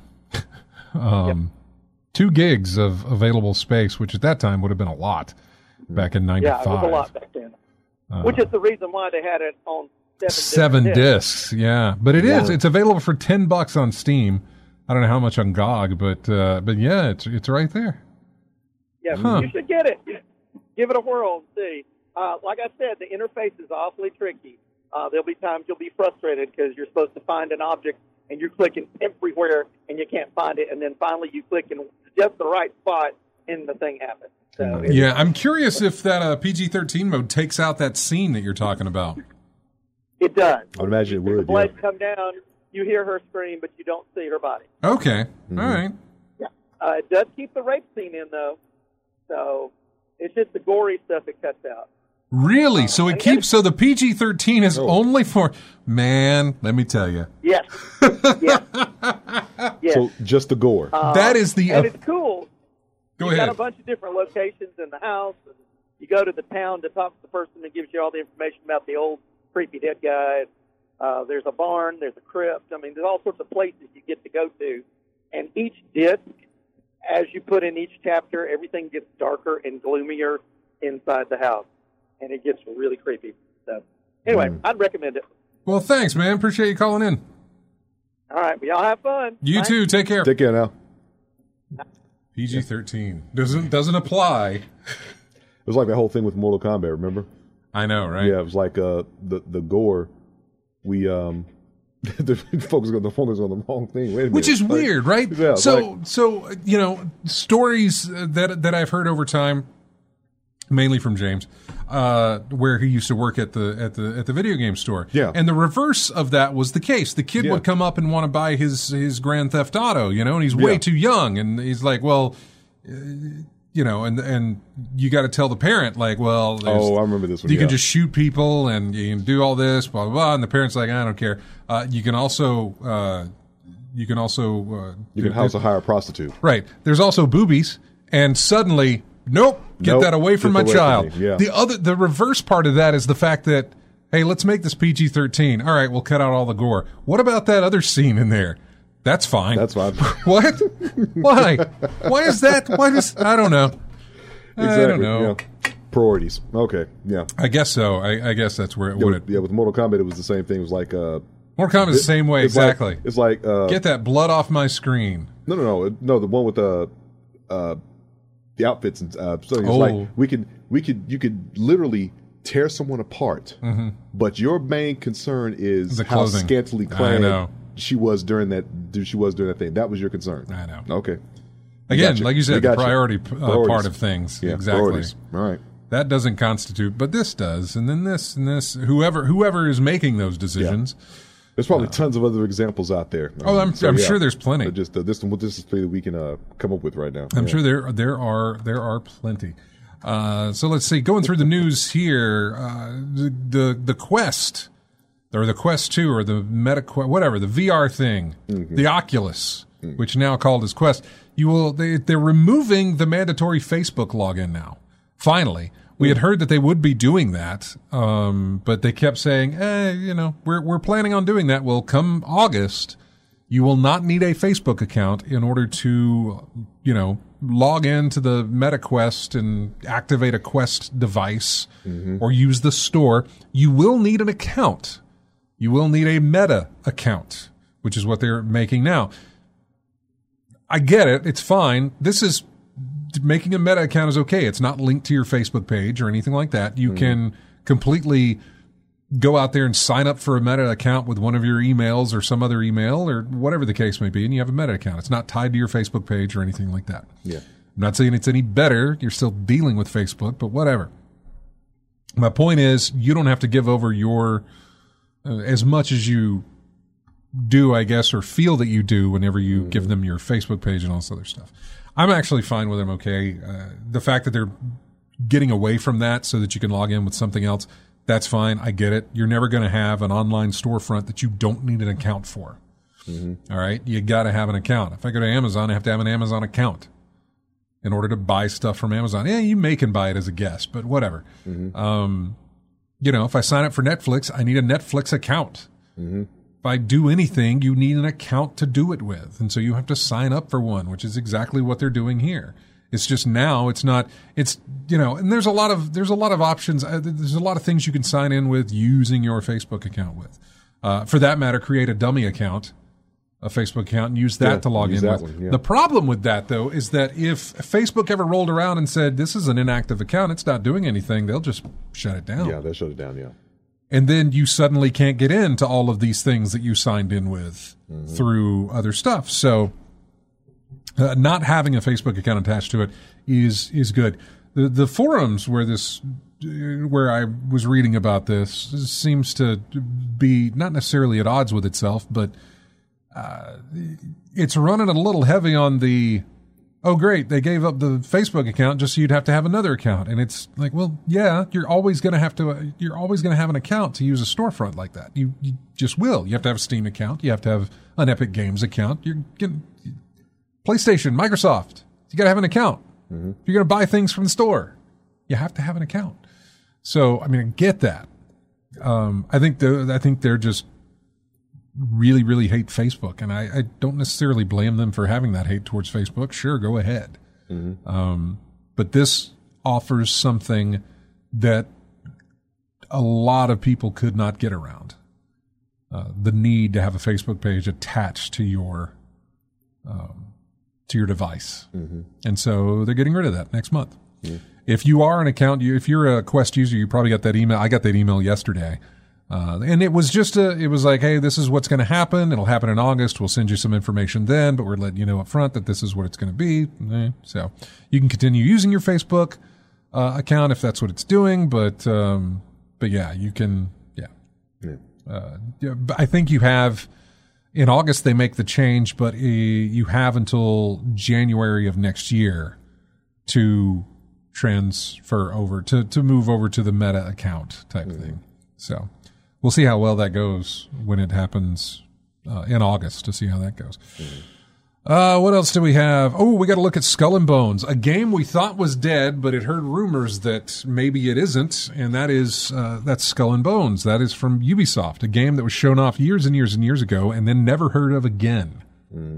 Speaker 1: um, two gigs of available space, which at that time would have been a lot back in ninety-five.
Speaker 4: yeah, it was a lot back then.
Speaker 1: Uh,
Speaker 4: Which is the reason why they had it on seven,
Speaker 1: Seven
Speaker 4: different discs.
Speaker 1: discs, yeah. But it is.
Speaker 2: Yeah.
Speaker 1: It's available for ten bucks on Steam. I don't know how much on G O G, but uh, but yeah, it's it's right there.
Speaker 4: Yeah,
Speaker 1: Huh.
Speaker 4: you should get it. Give it a whirl and see. Uh, like I said, the interface is awfully tricky. Uh, there'll be times you'll be frustrated because you're supposed to find an object and you're clicking everywhere and you can't find it, and then finally you click in just the right spot and the thing happens. So it's,
Speaker 1: Yeah, I'm curious if that uh, P G thirteen mode takes out that scene that you're talking about.
Speaker 4: it does.
Speaker 2: I would imagine it
Speaker 4: The
Speaker 2: would. Yeah.
Speaker 4: blades come down, you hear her scream, but you don't see her body.
Speaker 1: Okay,
Speaker 2: Mm-hmm.
Speaker 1: all right.
Speaker 4: Yeah. Uh, it does keep the rape scene in, though. So it's just the gory stuff it cuts out.
Speaker 1: Really? So it keeps. So the P G thirteen is
Speaker 2: Oh.
Speaker 1: only for. Man, let me tell you,
Speaker 4: Yes. yes. yes.
Speaker 2: So just the gore.
Speaker 4: Uh,
Speaker 1: that is the.
Speaker 4: and
Speaker 1: Uh,
Speaker 4: it's cool.
Speaker 1: go
Speaker 4: you
Speaker 1: ahead.
Speaker 4: got a bunch of different locations in the house. And you go to the town to talk to the person that gives you all the information about the old creepy dead guy. Uh, there's a barn. There's a crypt. I mean, there's all sorts of places you get to go to. And each disc, as you put in each chapter, everything gets darker and gloomier inside the house. And it gets really creepy. So, anyway,
Speaker 2: Mm.
Speaker 4: I'd recommend it.
Speaker 1: Well, thanks, man. Appreciate you calling in.
Speaker 4: All right. Well, y'all have fun.
Speaker 1: You
Speaker 4: Bye.
Speaker 1: too. Take care.
Speaker 2: Take care now.
Speaker 1: P G thirteen doesn't doesn't apply.
Speaker 2: It was like that whole thing with Mortal Kombat. Remember?
Speaker 1: I know, right?
Speaker 2: Yeah, it was like uh, the the gore. We um, the focus on the focus on the wrong thing. Wait a minute.
Speaker 1: Which is
Speaker 2: Like,
Speaker 1: weird, right?
Speaker 2: Yeah,
Speaker 1: so,
Speaker 2: like-
Speaker 1: so you know, stories that that I've heard over time, mainly from James, uh, where he used to work at the at the at the video game store.
Speaker 2: Yeah.
Speaker 1: and the reverse of that was the case. The kid
Speaker 2: Yeah.
Speaker 1: would come up and want to buy his his Grand Theft Auto, you know, and he's way
Speaker 2: Yeah.
Speaker 1: too young, and he's like, well. Uh, you know, and and you got to tell the parent, like, well, there's-
Speaker 2: Oh, I remember this one.
Speaker 1: you
Speaker 2: yeah.
Speaker 1: can just shoot people and you can do all this, blah, blah, blah. And the parent's like, I don't care. Uh, you can also, uh, you can also, uh,
Speaker 2: you can house a hire prostitute.
Speaker 1: right. There's also boobies, and suddenly, nope, get
Speaker 2: Nope,
Speaker 1: that away from
Speaker 2: get
Speaker 1: my
Speaker 2: away from
Speaker 1: child.
Speaker 2: me, yeah.
Speaker 1: The other, the reverse part of that is the fact that, hey, let's make this P G thirteen. All right, we'll cut out all the gore. What about that other scene in there? That's fine.
Speaker 2: That's fine.
Speaker 1: What? Why? Why is that? Why does, I don't know.
Speaker 2: Exactly.
Speaker 1: I don't know.
Speaker 2: Yeah. Priorities. Okay. Yeah.
Speaker 1: I guess so. I, I guess that's where it
Speaker 2: Yeah,
Speaker 1: would.
Speaker 2: with, yeah, with Mortal Kombat, it was the same thing. It was like uh,
Speaker 1: Mortal Kombat is the same way,
Speaker 2: it's like-
Speaker 1: exactly.
Speaker 2: it's like uh,
Speaker 1: Get that blood off my screen.
Speaker 2: no, no, no, no. The one with the uh, the outfits and uh, so it's
Speaker 1: Oh.
Speaker 2: like we could we could you could literally tear someone apart, but your main concern is
Speaker 1: Mm-hmm. The
Speaker 2: how
Speaker 1: clothing.
Speaker 2: scantily
Speaker 1: I
Speaker 2: clad
Speaker 1: know.
Speaker 2: she was during that. She was during that thing. That was your concern.
Speaker 1: I know.
Speaker 2: Okay. We
Speaker 1: Again,
Speaker 2: got you.
Speaker 1: like you
Speaker 2: We
Speaker 1: said, the
Speaker 2: got you.
Speaker 1: priority uh,
Speaker 2: Priorities.
Speaker 1: part of things.
Speaker 2: Yeah.
Speaker 1: exactly.
Speaker 2: Priorities. All right.
Speaker 1: That doesn't constitute, but this does, and then this and this. Whoever whoever is making those decisions.
Speaker 2: There's probably tons of other examples out there.
Speaker 1: Oh, I'm- I'm sure there's plenty.
Speaker 2: But just uh, this one, this is three that we can uh, come up with right now.
Speaker 1: I'm
Speaker 2: Yeah.
Speaker 1: sure there there are there are plenty. Uh, so let's see. Going through the news here, uh, the, the the Quest, or the Quest Two, or the Meta, whatever the V R thing,
Speaker 2: Mm-hmm.
Speaker 1: the Oculus, which now called as Quest. You will they they're removing the mandatory Facebook login now. Finally, we had heard that they would be doing that, um, but they kept saying, "Eh, you know, we're we're planning on doing that. Well, come August, you will not need a Facebook account in order to, you know, log into the MetaQuest and activate a Quest device or use the store. You will need an account. You will need a Meta account, which is what they're making now. I get it. It's fine. This is making a Meta account is okay. It's not linked to your Facebook page or anything like that. You mm. can completely go out there and sign up for a Meta account with one of your emails or some other email or whatever the case may be, and you have a Meta account. It's not tied to your Facebook page or anything like that.
Speaker 2: Yeah.
Speaker 1: I'm not saying it's any better. You're still dealing with Facebook, but whatever. My point is, you don't have to give over your uh, as much as you do, I guess, or feel that you do whenever you mm-hmm. give them your Facebook page and all this other stuff. I'm actually fine with them, okay? Uh, the fact that they're getting away from that so that you can log in with something else, that's fine. I get it. You're never going to have an online storefront that you don't need an account for. Mm-hmm. All right? You got to have an account. If I go to Amazon, I have to have an Amazon account in order to buy stuff from Amazon. Yeah, you may can buy it as a guest, but whatever. Mm-hmm. Um, you know, if I sign up for Netflix, I need a Netflix account. Mm-hmm. If I do anything, you need an account to do it with. And so you have to sign up for one, which is exactly what they're doing here. It's just now it's not, it's, you know, and there's a lot of, there's a lot of options. Uh, there's a lot of things you can sign in with using your Facebook account with. Uh, for that matter, create a dummy account, a Facebook account, and use that yeah, to log in with. One, yeah. The problem with that, though, is that if Facebook ever rolled around and said, this is an inactive account, it's not doing anything, they'll just shut it down.
Speaker 2: Yeah, they'll shut it down, yeah.
Speaker 1: And then you suddenly can't get into all of these things that you signed in with mm-hmm. through other stuff. So uh, not having a Facebook account attached to it is is good. The the forums where this where I was reading about this seems to be not necessarily at odds with itself, but uh, it's running a little heavy on the, oh, great, they gave up the Facebook account just so you'd have to have another account. And it's like, well, yeah, you're always going to have to, uh, you're always going to have an account to use a storefront like that. You, you just will. You have to have a Steam account. You have to have an Epic Games account. You're getting PlayStation, Microsoft. You got to have an account. Mm-hmm. If you're going to buy things from the store, you have to have an account. So, I mean, I get that. Um, I think the, I think they're just really, really hate Facebook. And I, I don't necessarily blame them for having that hate towards Facebook. Sure, go ahead. Mm-hmm. Um, but this offers something that a lot of people could not get around. Uh, the need to have a Facebook page attached to your, um, to your device. Mm-hmm. And so they're getting rid of that next month. Mm-hmm. If you are an account, you, if you're a Quest user, you probably got that email. I got that email yesterday. Uh, and it was just a, it was like, hey, this is what's going to happen. It'll happen in August. We'll send you some information then, but we're letting you know up front that this is what it's going to be. So you can continue using your Facebook uh, account if that's what it's doing. But, um, but yeah, you can, yeah. yeah. Uh, yeah I think you have, in August they make the change, but uh, you have until January of next year to transfer over, to, to move over to the Meta account type mm-hmm. thing. So we'll see how well that goes when it happens uh, in August to see how that goes. Mm-hmm. Uh, what else do we have? Oh, we got to look at Skull and Bones, a game we thought was dead, but it heard rumors that maybe it isn't, and that is uh, that's Skull and Bones. That is from Ubisoft, a game that was shown off years and years and years ago and then never heard of again. Mm-hmm.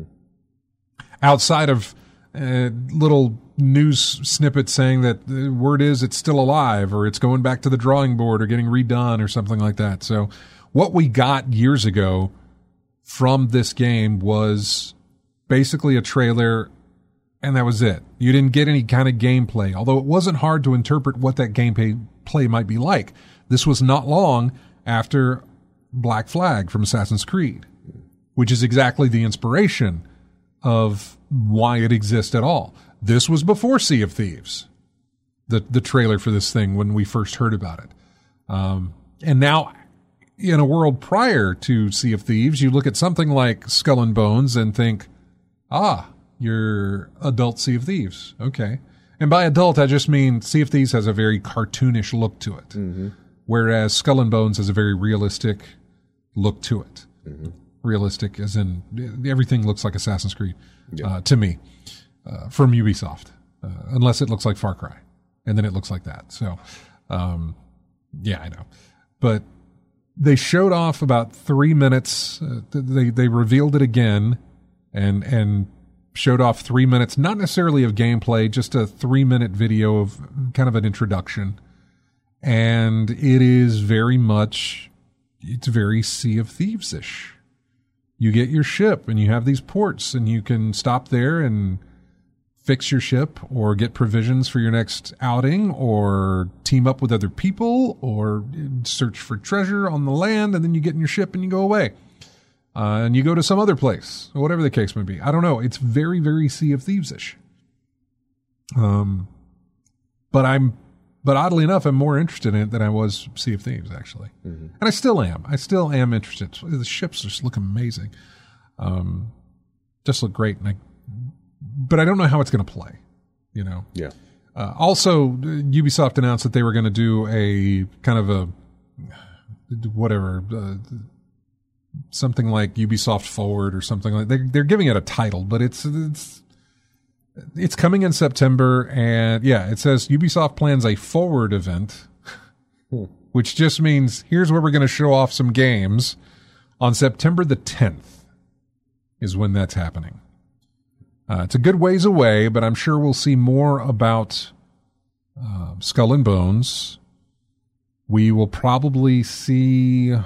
Speaker 1: Outside of uh, little news snippets saying that the word is it's still alive or it's going back to the drawing board or getting redone or something like that. So what we got years ago from this game was basically a trailer, and that was it. You didn't get any kind of gameplay, although it wasn't hard to interpret what that gameplay play might be like. This was not long after Black Flag from Assassin's Creed, which is exactly the inspiration of why it exists at all. This was before Sea of Thieves, the the trailer for this thing when we first heard about it. Um, and now, in a world prior to Sea of Thieves, you look at something like Skull and Bones and think, ah, you're adult Sea of Thieves. Okay. And by adult, I just mean Sea of Thieves has a very cartoonish look to it, mm-hmm. whereas Skull and Bones has a very realistic look to it. Mm-hmm. Realistic as in everything looks like Assassin's Creed yeah. uh, to me. Uh, from Ubisoft, uh, unless it looks like Far Cry, and then it looks like that. So, um, yeah, I know. But they showed off about three minutes. Uh, they they revealed it again, and and showed off three minutes, not necessarily of gameplay, just a three minute video of kind of an introduction. And it is very much, it's very Sea of Thieves-ish. you get your ship and you have these ports and you can stop there and fix your ship or get provisions for your next outing or team up with other people or search for treasure on the land, and then you get in your ship and you go away. Uh, and you go to some other place, or whatever the case may be. I don't know. It's very, very Sea of Thieves-ish. Um, but I'm, but oddly enough, I'm more interested in it than I was Sea of Thieves, actually. Mm-hmm. And I still am. I still am interested. The ships just look amazing. Um, just look great. And I, but I don't know how it's going to play, you know?
Speaker 2: Yeah.
Speaker 1: Uh, also, Ubisoft announced that they were going to do a kind of a, whatever, uh, something like Ubisoft Forward or something like that. They're, they're giving it a title, but it's, it's, it's coming in September. And yeah, it says Ubisoft plans a Forward event, hmm. which just means here's where we're going to show off some games on September the tenth is when that's happening. Uh, it's a good ways away, but I'm sure we'll see more about uh, Skull and Bones. We will probably see...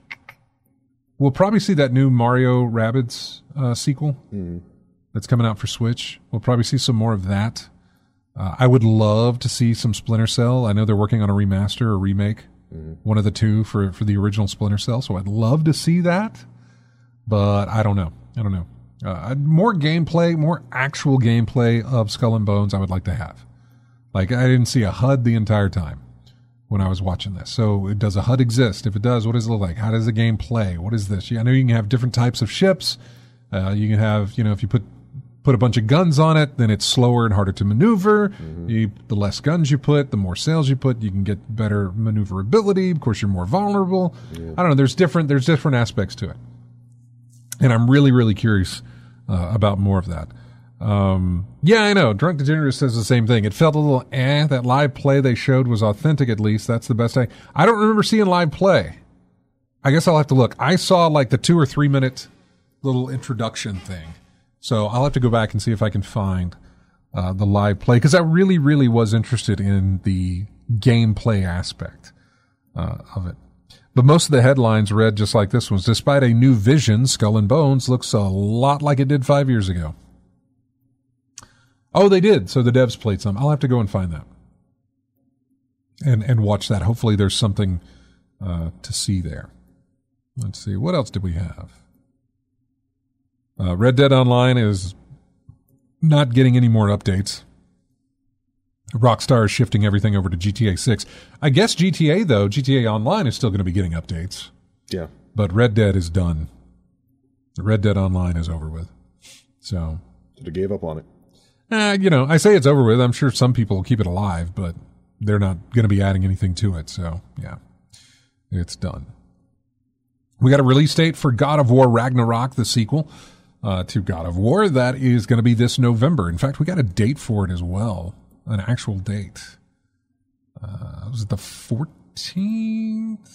Speaker 1: We'll probably see that new Mario Rabbids uh, sequel mm. that's coming out for Switch. We'll probably see some more of that. Uh, I would love to see some Splinter Cell. I know they're working on a remaster or remake, mm. one of the two for, for the original Splinter Cell, so I'd love to see that, but I don't know. I don't know. Uh, more gameplay, more actual gameplay of Skull and Bones I would like to have. Like, I didn't see a H U D the entire time when I was watching this. So does a H U D exist? If it does, what does it look like? How does the game play? What is this? I know you can have different types of ships. Uh, you can have, you know, if you put put a bunch of guns on it, then it's slower and harder to maneuver. Mm-hmm. You, the less guns you put, the more sails you put, you can get better maneuverability. Of course, you're more vulnerable. Yeah. I don't know. There's different, there's different aspects to it. And I'm really, really curious uh, about more of that. Um, yeah, I know. Drunk Degenerate says the same thing. It felt a little eh. That live play they showed was authentic, at least. That's the best I... I don't remember seeing live play. I guess I'll have to look. I saw like the two or three minute little introduction thing. So I'll have to go back and see if I can find uh, the live play, because I really, really was interested in the gameplay aspect uh, of it. But most of the headlines read just like this one's. Despite a new vision, Skull and Bones looks a lot like it did five years ago. Oh, they did. So the devs played some. I'll have to go and find that and and watch that. Hopefully there's something uh, to see there. Let's see. What else did we have? Uh, Red Dead Online is not getting any more updates. Rockstar is shifting everything over to G T A six. I guess G T A, though, G T A Online is still going to be getting updates.
Speaker 2: Yeah.
Speaker 1: But Red Dead is done. The Red Dead Online is over with. So.
Speaker 2: So they gave up on it.
Speaker 1: Uh, you know, I say it's over with. I'm sure some people will keep it alive, but they're not going to be adding anything to it. So, yeah, it's done. We got a release date for God of War Ragnarok, the sequel uh, to God of War. That is going to be this November. In fact, we got a date for it as well, an actual date. Uh, was it the fourteenth?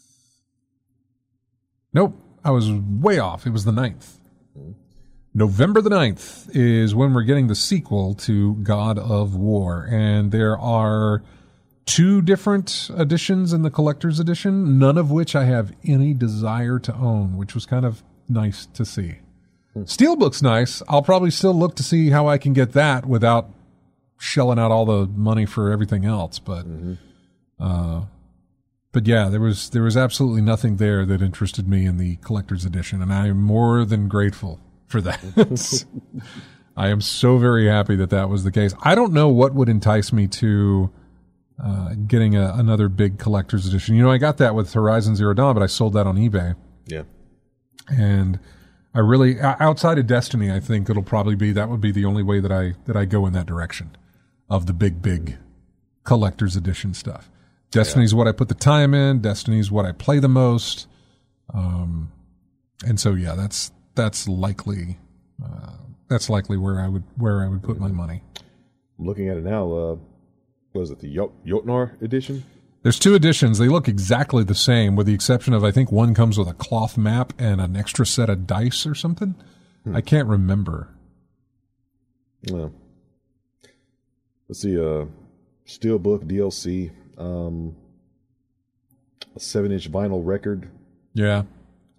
Speaker 1: Nope, I was way off. It was the ninth. November the ninth is when we're getting the sequel to God of War. And there are two different editions in the collector's edition, none of which I have any desire to own, which was kind of nice to see. Hmm. Steelbook's nice. I'll probably still look to see how I can get that without shelling out all the money for everything else. But, mm-hmm. uh, but yeah, there was, there was absolutely nothing there that interested me in the collector's edition. And I am more than grateful for that. I am so very happy that that was the case. I don't know what would entice me to uh, getting a, another big collector's edition. You know, I got that with Horizon Zero Dawn, but I sold that on eBay.
Speaker 2: Yeah.
Speaker 1: And I really, outside of Destiny, I think it'll probably be, that would be the only way that I, that I go in that direction of the big, big collector's edition stuff. Destiny's yeah. what I put the time in. Destiny's what I play the most. Um, and so, yeah, that's, That's likely. Uh, that's likely where I would where I would put my money.
Speaker 2: I'm looking at it now. Uh, what is it, the Jot- Jotnar edition?
Speaker 1: There's two editions. They look exactly the same, with the exception of I think one comes with a cloth map and an extra set of dice or something. Hmm. I can't remember.
Speaker 2: Well, let's see. Uh, Steelbook D L C, um, a seven-inch vinyl record.
Speaker 1: Yeah.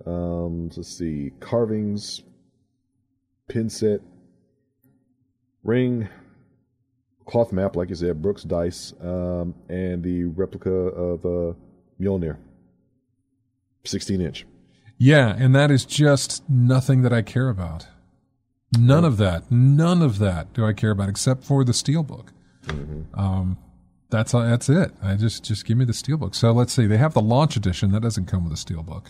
Speaker 2: Um, let's see, carvings, pin set, ring, cloth map, like you said, Brooks dice, um, and the replica of uh, Mjolnir, sixteen inch.
Speaker 1: Yeah, and that is just nothing that I care about. None of that, none of that do I care about, except for the Steelbook. Mm-hmm. Um, that's that's it. I just just give me the Steelbook. So let's see. They have the launch edition that doesn't come with a Steelbook.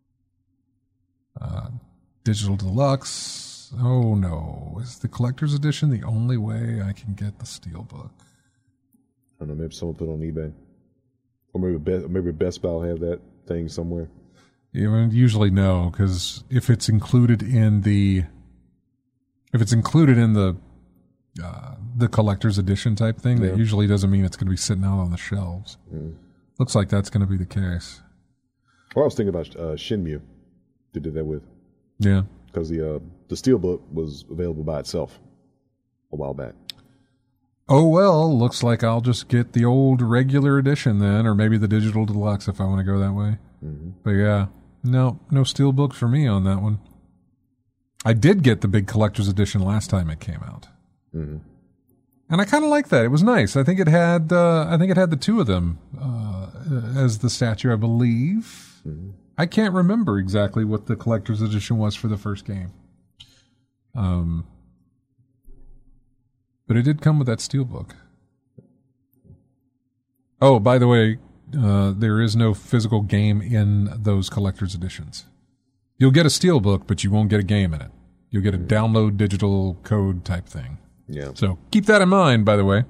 Speaker 1: Uh, Digital Deluxe. Oh no, is the collector's edition the only way I can get the Steelbook?
Speaker 2: I don't know. Maybe someone put it on eBay, or maybe Best, maybe Best Buy will have that thing somewhere.
Speaker 1: Yeah, usually no, because if it's included in the if it's included in the uh, the collector's edition type thing, yeah. that usually doesn't mean it's going to be sitting out on the shelves. Mm. Looks like that's going to be the case.
Speaker 2: Or I was thinking about uh, Shenmue. They did that with,
Speaker 1: yeah,
Speaker 2: because the uh, the Steelbook was available by itself a while back.
Speaker 1: Oh well, looks like I'll just get the old regular edition then, or maybe the Digital Deluxe if I want to go that way. Mm-hmm. But yeah, no, no Steelbook for me on that one. I did get the big collector's edition last time it came out, mm-hmm. and I kind of like that. It was nice. I think it had, uh, I think it had the two of them uh, as the statue, I believe. Mm-hmm. I can't remember exactly what the collector's edition was for the first game. Um, but it did come with that Steelbook. Oh, by the way, uh, there is no physical game in those collector's editions. You'll get a Steelbook, but you won't get a game in it. You'll get a download digital code type thing.
Speaker 2: Yeah.
Speaker 1: So keep that in mind, by the way.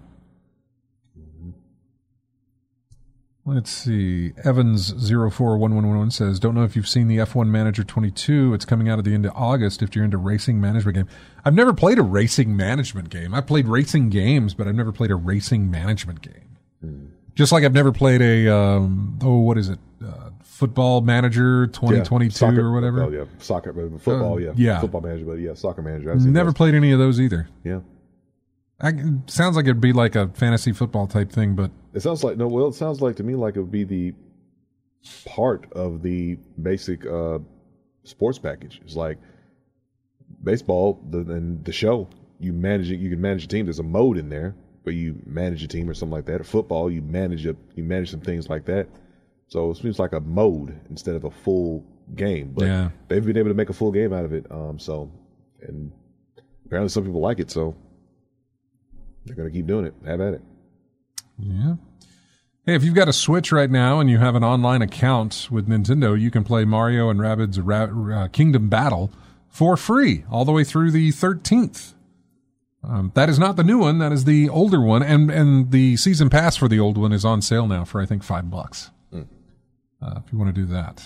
Speaker 1: Let's see. Evans zero four one one one one says, don't know if you've seen the F one Manager twenty-two. It's coming out at the end of August if you're into racing management game. I've never played a racing management game. I've played racing games, but I've never played a racing management game. Mm. Just like I've never played a, um, oh, what is it? Uh, Football Manager twenty twenty-two yeah, soccer, or whatever.
Speaker 2: Oh, yeah. Soccer, football, uh, yeah.
Speaker 1: yeah.
Speaker 2: Football Manager, but yeah, Soccer Manager.
Speaker 1: I've never those. played any of those either.
Speaker 2: Yeah.
Speaker 1: I, it sounds like it'd be like a fantasy football type thing, but
Speaker 2: it sounds like no. Well, it sounds like to me like it would be the part of the basic uh, sports package. It's like baseball, the and the show. You manage it. You can manage a team. There's a mode in there where you manage a team or something like that. Or football, you manage a you manage some things like that. So it seems like a mode instead of a full game. But
Speaker 1: yeah.
Speaker 2: they've been able to make a full game out of it. Um. So and apparently some people like it. So. They're going to keep doing it. Have at it.
Speaker 1: Yeah. Hey, if you've got a Switch right now and you have an online account with Nintendo, you can play Mario and Rabbids Ra- uh, Kingdom Battle for free all the way through the thirteenth. Um, that is not the new one. That is the older one. And, and the season pass for the old one is on sale now for, I think, five bucks. Mm. Uh, if you want to do that.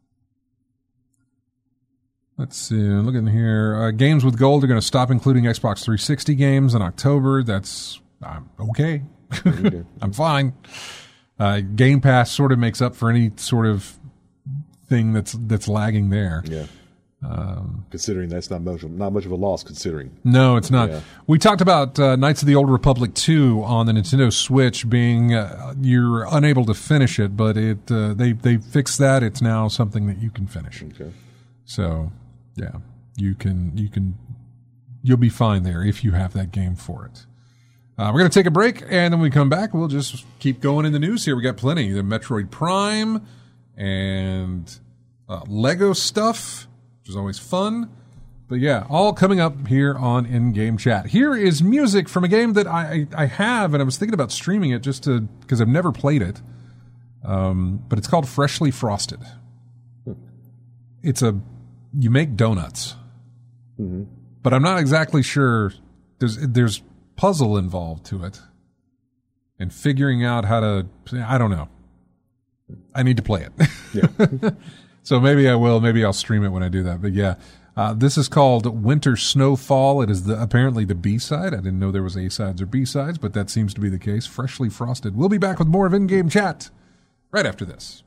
Speaker 1: Let's see, look in here. Uh, games with gold are going to stop including Xbox three sixty games in October. That's I'm okay. I'm fine. Uh, Game Pass sort of makes up for any sort of thing that's that's lagging there.
Speaker 2: Yeah. Um, considering that's not much, not much of a loss. Considering
Speaker 1: no, it's not. Yeah. We talked about uh, Knights of the Old Republic two on the Nintendo Switch being uh, you're unable to finish it, but it uh, they they fixed that. It's now something that you can finish.
Speaker 2: Okay.
Speaker 1: So. Yeah, you can, you can, you'll be fine there if you have that game for it. Uh, we're going to take a break, and then when we come back, we'll just keep going in the news here. We got plenty. The Metroid Prime and uh, Lego stuff, which is always fun. But yeah, all coming up here on In-Game Chat. Here is music from a game that I, I have, and I was thinking about streaming it just to, because I've never played it. Um, but it's called Freshly Frosted. It's a, you make donuts, mm-hmm. but I'm not exactly sure. There's there's puzzle involved to it, and figuring out how to. I don't know. I need to play it. Yeah. So maybe I will. Maybe I'll stream it when I do that. But yeah, uh, this is called Winter Snowfall. It is the, apparently the B side. I didn't know there was A sides or B sides, but that seems to be the case. Freshly Frosted. We'll be back with more of In-Game Chat right after this.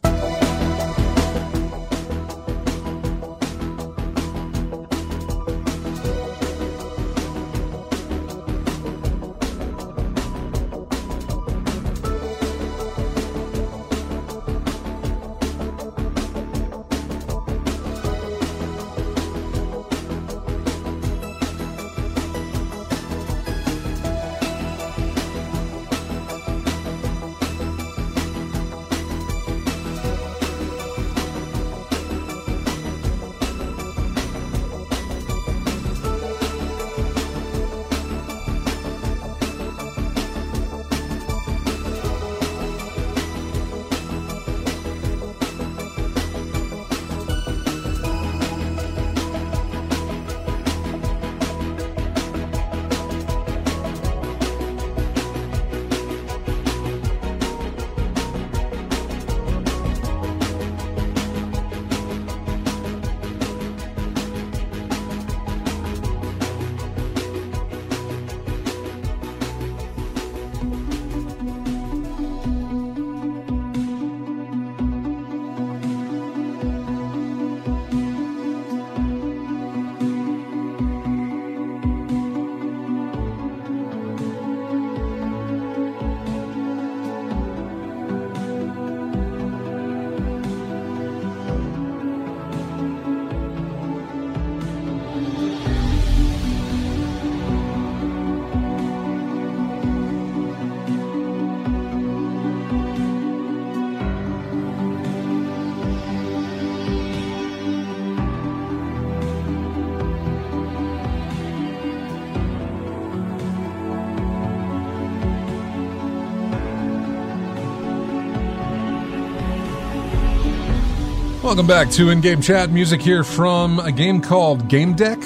Speaker 1: Welcome back to In-Game Chat. Music here from a game called Game Deck.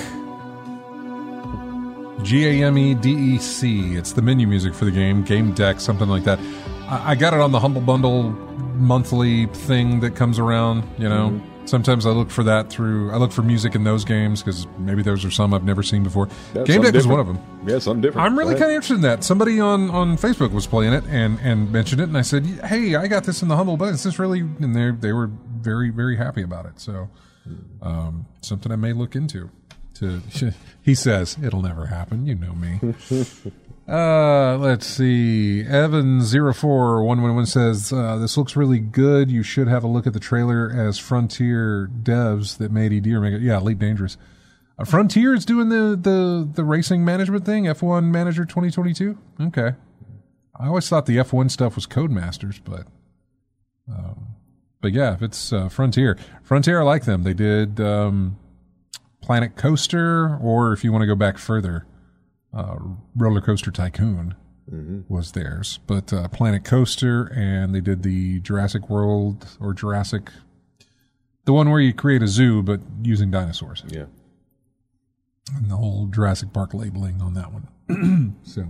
Speaker 1: G A M E D E C. It's the menu music for the game, Game Deck, something like that. I, I got it on the Humble Bundle monthly thing that comes around, you know. Mm-hmm. Sometimes I look for that through, I look for music in those games because maybe those are some I've never seen before.
Speaker 2: That's
Speaker 1: Game Deck
Speaker 2: different.
Speaker 1: is one of them.
Speaker 2: Yeah, something different.
Speaker 1: I'm really kind of interested in that. Somebody on, on Facebook was playing it and, and mentioned it, and I said, hey, I got this in the Humble Bundle. Is this really, and they they were very, very happy about it. So um, something I may look into. To He says, it'll never happen. You know me. Uh, let's see. Evan zero four one one one says, uh, this looks really good. You should have a look at the trailer as Frontier devs that made E D or make it. Yeah, Elite Dangerous. Uh, Frontier is doing the, the, the racing management thing, F one Manager twenty twenty-two. Okay. I always thought the F one stuff was Codemasters, but, um, but yeah, if it's, uh, Frontier. Frontier, I like them. They did, um, Planet Coaster, or if you want to go back further, Uh, Roller Coaster Tycoon mm-hmm. was theirs, but uh, Planet Coaster, and they did the Jurassic World or Jurassic, the one where you create a zoo but using dinosaurs.
Speaker 2: Yeah,
Speaker 1: and the whole Jurassic Park labeling on that one. So,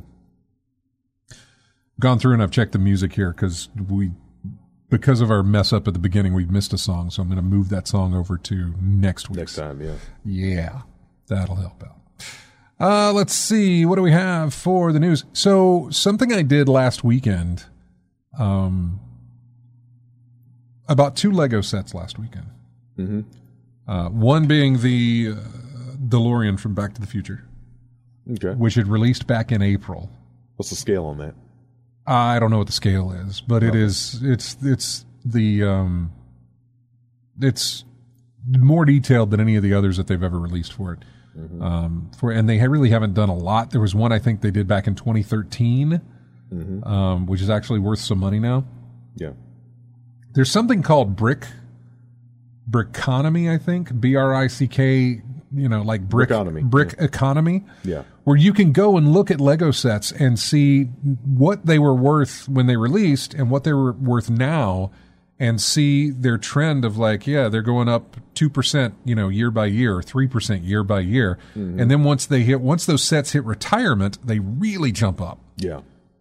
Speaker 1: gone through and I've checked the music here because we, because of our mess up at the beginning, we've missed a song, so I'm going to move that song over to next week.
Speaker 2: Next time, yeah,
Speaker 1: yeah, that'll help out. Uh, let's see. What do we have for the news? So something I did last weekend, um, I bought two Lego sets last weekend.
Speaker 2: Mm-hmm.
Speaker 1: Uh, one being the uh, DeLorean from Back to the Future,
Speaker 2: okay,
Speaker 1: which had released back in April.
Speaker 2: What's the scale on that?
Speaker 1: I don't know what the scale is, but it
Speaker 2: okay.
Speaker 1: is, it's, it's the, um, it's more detailed than any of the others that they've ever released for it. Mm-hmm. Um, for and they really haven't done a lot. There was one I think they did back in twenty thirteen, mm-hmm. um, which is actually worth some money now.
Speaker 2: Yeah,
Speaker 1: there's something called Brick Brickonomy, I think B R I C K. You know, like brick
Speaker 2: Brickonomy.
Speaker 1: brick
Speaker 2: yeah.
Speaker 1: economy.
Speaker 2: Yeah,
Speaker 1: where you can go and look at Lego sets and see what they were worth when they released and what they were worth now. And see their trend of like, yeah, they're going up two percent, you know, year by year, or three percent year by year. Mm-hmm. And then once they hit, once those sets hit retirement, they really jump up.
Speaker 2: Yeah.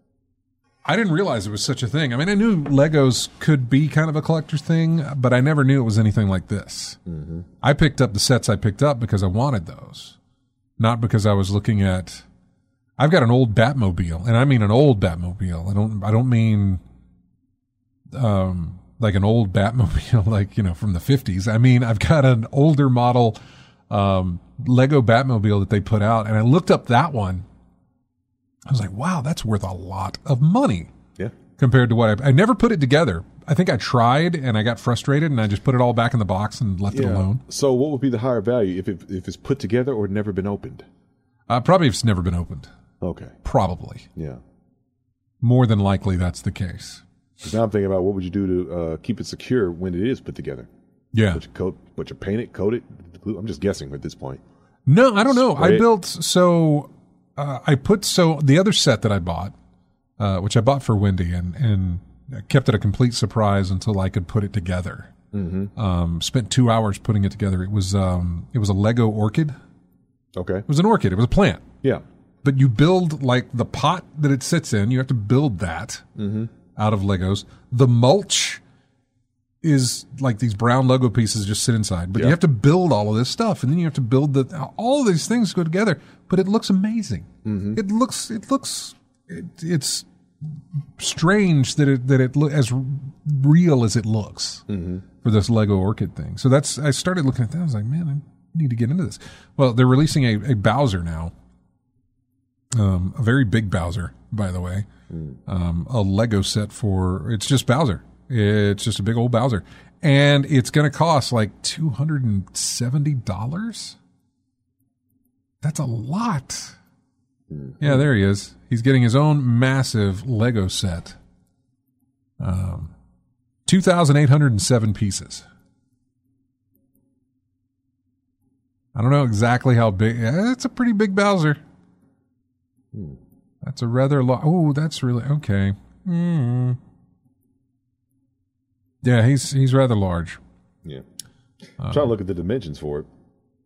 Speaker 1: I didn't realize it was such a thing. I mean, I knew Legos could be kind of a collector's thing, but I never knew it was anything like this. Mm-hmm. I picked up the sets I picked up because I wanted those, not because I was looking at, I've got an old Batmobile, and I mean an old Batmobile. I don't, I don't mean, um, like an old Batmobile, like, you know, from the fifties. I mean, I've got an older model um, Lego Batmobile that they put out, and I looked up that one. I was like, wow, that's worth a lot of money.
Speaker 2: Yeah.
Speaker 1: Compared to what I, I never put it together. I think I tried, and I got frustrated, and I just put it all back in the box and left
Speaker 2: yeah.
Speaker 1: it alone.
Speaker 2: So what would be the higher value if it, if it's put together or never been opened?
Speaker 1: Uh, probably if it's never been opened.
Speaker 2: Okay.
Speaker 1: Probably.
Speaker 2: Yeah. More
Speaker 1: than likely, that's the case.
Speaker 2: Now I'm thinking about what would you do to uh, keep it secure when it is put together?
Speaker 1: Yeah.
Speaker 2: Would you coat, would you paint it, coat it? I'm just guessing at this point.
Speaker 1: No, I don't know.
Speaker 2: Spray
Speaker 1: I
Speaker 2: it.
Speaker 1: built, so uh, I put, so the other set that I bought, uh, which I bought for Wendy and, and kept it a complete surprise until I could put it together. Mm-hmm. Um, spent two hours putting it together. It was, um, it was a Lego orchid.
Speaker 2: Okay.
Speaker 1: It was an orchid. It was a plant.
Speaker 2: Yeah.
Speaker 1: But you build like the pot that it sits in. You have to build that. Mm-hmm. Out of Legos. The mulch is like these brown Lego pieces just sit inside, but
Speaker 2: yeah.
Speaker 1: you have to build all of this stuff, and then you have to build the all of these things go together. But it looks amazing. Mm-hmm. It looks it looks it, it's strange that it that it look as real as it looks mm-hmm. for this Lego orchid thing. So that's I started looking at that. I was like, man, I need to get into this. Well, they're releasing a, a Bowser now, um, a very big Bowser, by the way. Um, a Lego set for, it's just Bowser. It's just a big old Bowser. And it's going to cost like two hundred seventy dollars. That's a lot. Mm-hmm. Yeah, there he is. He's getting his own massive Lego set. Um, two thousand eight hundred seven pieces. I don't know exactly how big. Yeah, it's a pretty big Bowser. Hmm. That's a rather long. Oh, that's really okay. Mm. Yeah, he's he's rather large.
Speaker 2: Yeah. I'm trying to look at the dimensions for it.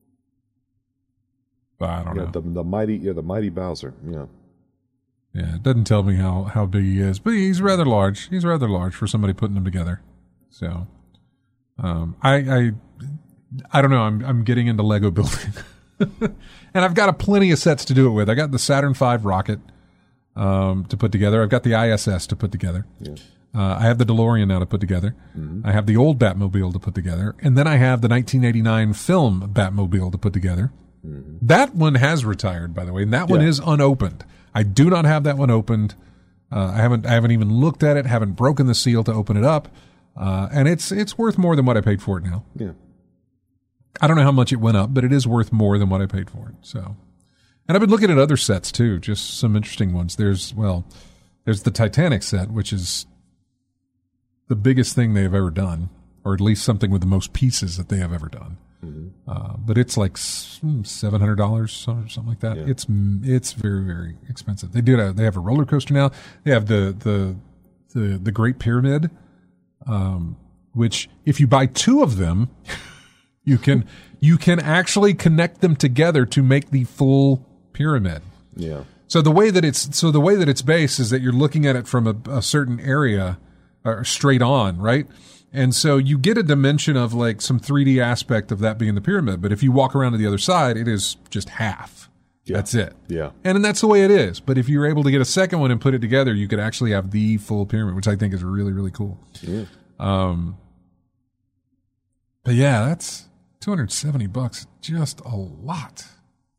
Speaker 1: I don't
Speaker 2: Yeah,
Speaker 1: know.
Speaker 2: the, the mighty, yeah, the mighty Bowser. Yeah,
Speaker 1: Yeah, it doesn't tell me how, how big he is, but he's rather large. He's rather large for somebody putting them together. So, um, I, I, I don't know. I'm I'm getting into Lego building, and I've got a plenty of sets to do it with. I got the Saturn five rocket um, to put together. I've got the I S S to put together.
Speaker 2: yeah.
Speaker 1: Uh, I have the DeLorean now to put together.
Speaker 2: Mm-hmm.
Speaker 1: I have the old Batmobile to put together, and then I have the nineteen eighty-nine film Batmobile to put together. Mm-hmm. That one has retired, by the way, and that one
Speaker 2: Yeah.
Speaker 1: is unopened. I do not have that one opened. Uh, I haven't I haven't even looked at it. Haven't broken the seal to open it up, uh, and it's it's worth more than what I paid for it now.
Speaker 2: Yeah.
Speaker 1: I don't know how much it went up, but it is worth more than what I paid for it. So, and I've been looking at other sets too, just some interesting ones. There's well, there's the Titanic set, which is the biggest thing they've ever done, or at least something with the most pieces that they have ever done.
Speaker 2: Mm-hmm.
Speaker 1: Uh, but it's like seven hundred dollars or something like that.
Speaker 2: Yeah.
Speaker 1: It's it's very very expensive. They did a, they have a roller coaster now. They have the the the, the Great Pyramid, um, which if you buy two of them, you can you can actually connect them together to make the full pyramid.
Speaker 2: Yeah.
Speaker 1: So the way that it's so the way that it's based is that you're looking at it from a, a certain area, or straight on, right? And so you get a dimension of like some three D aspect of that being the pyramid. But if you walk around to the other side, it is just half.
Speaker 2: Yeah.
Speaker 1: That's it.
Speaker 2: Yeah.
Speaker 1: And then that's the way it is. But if you're able to get a second one and put it together, you could actually have the full pyramid, which I think is really, really cool.
Speaker 2: Yeah.
Speaker 1: Um, but yeah, that's two hundred seventy bucks. Just a lot.